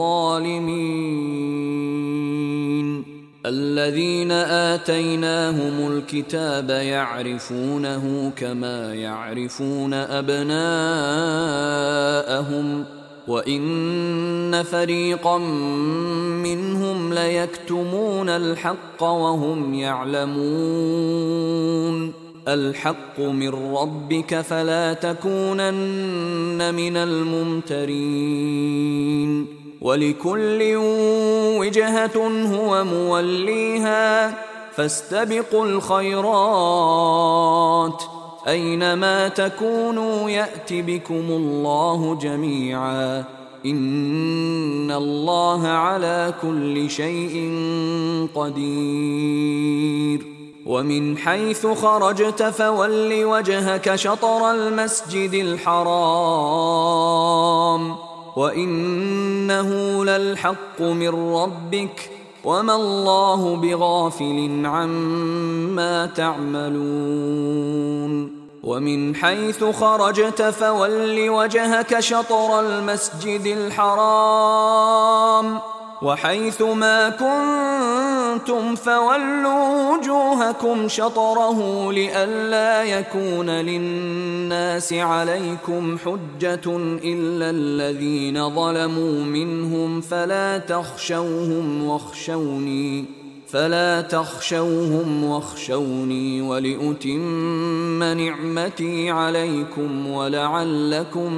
الظَّالِمِينَ الَّذِينَ آتَيْنَاهُمُ الْكِتَابَ يَعْرِفُونَهُ كَمَا يَعْرِفُونَ أَبْنَاءَهُمْ وَإِنَّ فَرِيقًا مِّنْهُمْ لَيَكْتُمُونَ الْحَقَّ وَهُمْ يَعْلَمُونَ الْحَقُّ مِنْ رَبِّكَ فَلَا تَكُونَنَّ مِنَ الْمُمْتَرِينَ وَلِكُلٍّ وِجْهَةٌ هُوَ مُوَلِّيهَا فَاسْتَبِقُوا الْخَيْرَاتِ أَيْنَمَا تَكُونُوا يَأْتِ بِكُمُ اللَّهُ جَمِيعًا إِنَّ اللَّهَ عَلَى كُلِّ شَيْءٍ قَدِيرٌ وَمِنْ حَيْثُ خَرَجْتَ فَوَلِّ وَجْهَكَ شَطْرَ الْمَسْجِدِ الْحَرَامِ وَإِنَّهُ لَلْحَقُّ مِنْ رَبِّكَ وَمَا اللَّهُ بِغَافِلٍ عَمَّا تَعْمَلُونَ وَمِنْ حَيْثُ خَرَجْتَ فَوَلِّ وَجْهَكَ شَطْرَ الْمَسْجِدِ الْحَرَامِ وَحَيْثُ مَا كُنْتُمْ فَوَلُّوا وُجُوهَكُمْ شَطْرَهُ لِئَلَّا يَكُونَ لِلنَّاسِ عَلَيْكُمْ حُجَّةٌ إِلَّا الَّذِينَ ظَلَمُوا مِنْهُمْ فَلَا تَخْشَوْهُمْ وَاخْشَوْنِي فَلَا تَخْشَوْهُمْ وَاخْشَوْنِي وَلِأُتِمَّ نِعْمَتِي عَلَيْكُمْ وَلَعَلَّكُمْ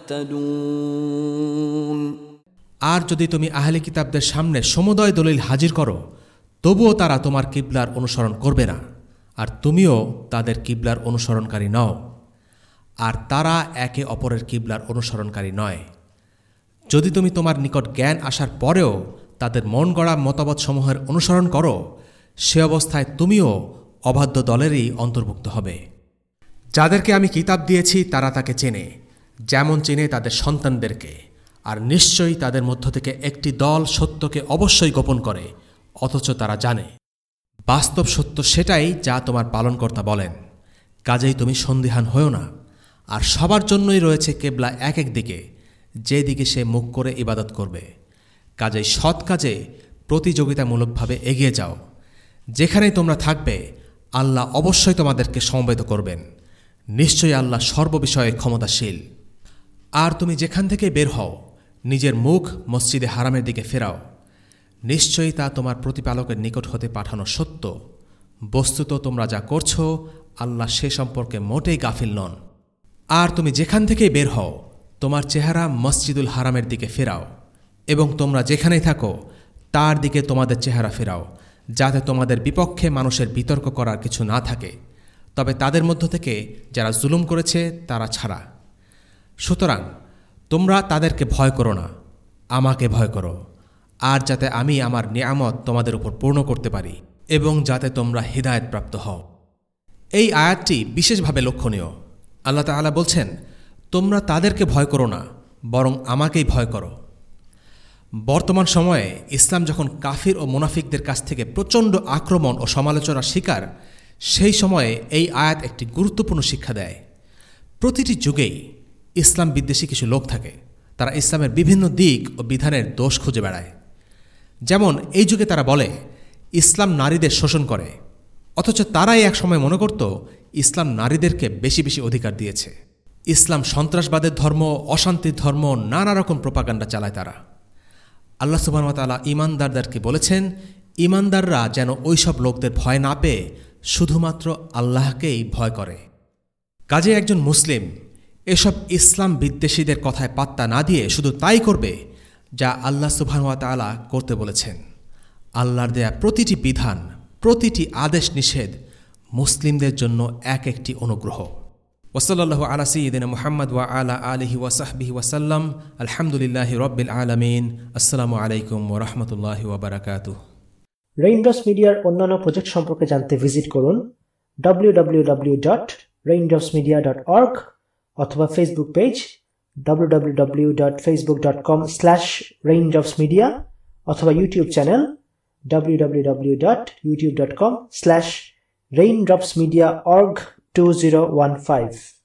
تَهْتَدُونَ
আর যদি তুমি আহলে কিতাবদের সামনে সমুদয় দলিল হাজির করো, তবুও তারা তোমার কিবলার অনুসরণ করবে না, আর তুমিও তাদের কিবলার অনুসরণকারী নও, আর তারা একে অপরের কিবলার অনুসরণকারী নয়। যদি তুমি তোমার নিকট জ্ঞান আসার পরেও তাদের মন গড়া মতবাদসমূহের অনুসরণ করো, সে অবস্থায় তুমিও অবাধ্য দলেরই অন্তর্ভুক্ত হবে। যাদেরকে আমি কিতাব দিয়েছি তারা তাকে চেনে, যেমন চেনে তাদের সন্তানদেরকে, আর নিশ্চয়ই তাদের মধ্য থেকে একটি দল সত্যকে অবশ্যই গোপন করে, অথচ তারা জানে বাস্তব সত্য সেটাই যা তোমার পালনকর্তা বলেন। কাজেই তুমি সন্দিহান হও না। আর সবার জন্যই রয়েছে কেবলা এক এক দিকে, যে দিকে সে মুখ করে ইবাদত করবে। কাজেই সৎ কাজে প্রতিযোগিতামূলকভাবে এগিয়ে যাও। যেখানেই তোমরা থাকবে আল্লাহ অবশ্যই তোমাদেরকে সমবেত করবেন। নিশ্চয়ই আল্লাহ সর্ববিষয়ে ক্ষমতাশীল। আর তুমি যেখান থেকে বের হও, নিজের মুখ মসজিদে হারামের দিকে ফেরাও। নিশ্চয়ই তা তোমার প্রতিপালকের নিকট হতে পাঠানো সত্য। বস্তুত তোমরা যা করছো আল্লাহ সে সম্পর্কে মোটেই গাফিল নন। আর তুমি যেখান থেকে বের হও, তোমার চেহারা মসজিদুল হারামের দিকে ফেরাও, এবং তোমরা যেখানেই থাকো তার দিকে তোমাদের চেহারা ফেরাও, যাতে তোমাদের বিপক্ষে মানুষের বিতর্ক করার কিছু না থাকে, তবে তাদের মধ্য থেকে যারা জুলুম করেছে তারা ছাড়া। সুতরাং তোমরা তাদেরকে ভয় করো না, আমাকে ভয় করো, আর যাতে আমি আমার নিয়ামত তোমাদের উপর পূর্ণ করতে পারি এবং যাতে তোমরা হিদায়াত প্রাপ্ত হও। এই আয়াতটি বিশেষভাবে লক্ষণীয়। আল্লাহ তাআলা বলছেন, তোমরা তাদেরকে ভয় করো না, বরং আমাকেই ভয় করো। বর্তমান সময়ে ইসলাম যখন কাফির ও মুনাফিকদের কাছ থেকে প্রচণ্ড আক্রমণ ও সমালোচনার শিকার, সেই সময়ে এই আয়াত একটি গুরুত্বপূর্ণ শিক্ষা দেয়। প্রতিটি যুগেই ইসলাম বিদ্বেষী কিছু লোক থাকে, তারা ইসলামের বিভিন্ন দিক ও বিধানের দোষ খুঁজে বেড়ায়। যেমন এই যুগে তারা বলে ইসলাম নারীদের শোষণ করে, অথচ তারাই এক সময় মনে করত ইসলাম নারীদেরকে বেশি বেশি অধিকার দিয়েছে। ইসলাম সন্ত্রাসবাদের ধর্ম, অশান্তির ধর্ম, নানা রকম প্রোপাগান্ডা চালায় তারা। আল্লাহ সুবহানাহু ওয়া তাআলা ঈমানদারদেরকে বলেছেন, ঈমানদাররা যেন ওইসব লোকদের ভয় না পেয়ে শুধুমাত্র আল্লাহকেই ভয় করে। কাজে একজন মুসলিম এসব ইসলাম বিদ্বেষীদের কথায় পাত্তা না দিয়ে শুধু তাই করবে যা আল্লাহ সুবহানাহু ওয়া তাআলা করতে বলেছেন। আল্লাহর দেয়া প্রতিটি বিধান, প্রতিটি আদেশ নিষেধ মুসলিমদের জন্য এক একটি অনুগ্রহ। ওয়াসাল্লাল্লাহু আলা সাইয়্যিদিনা মুহাম্মদ ওয়া আলা আলিহি ওয়া সাহবিহি ওয়াসাল্লাম। আলহামদুলিল্লাহি রাব্বিল আলামিন। আসসালামু আলাইকুম ওয়া রাহমাতুল্লাহি ওয়া বারাকাতুহু।
রেইনড্রপস মিডিয়ার অন্যান্য প্রজেক্ট সম্পর্কে জানতে ভিজিট করুন W W W dot raindrops media dot org অথবা Facebook page W W W dot Facebook dot com slash raindrops media অথবা YouTube channel W W W dot YouTube dot com slash raindrops media org two zero one five.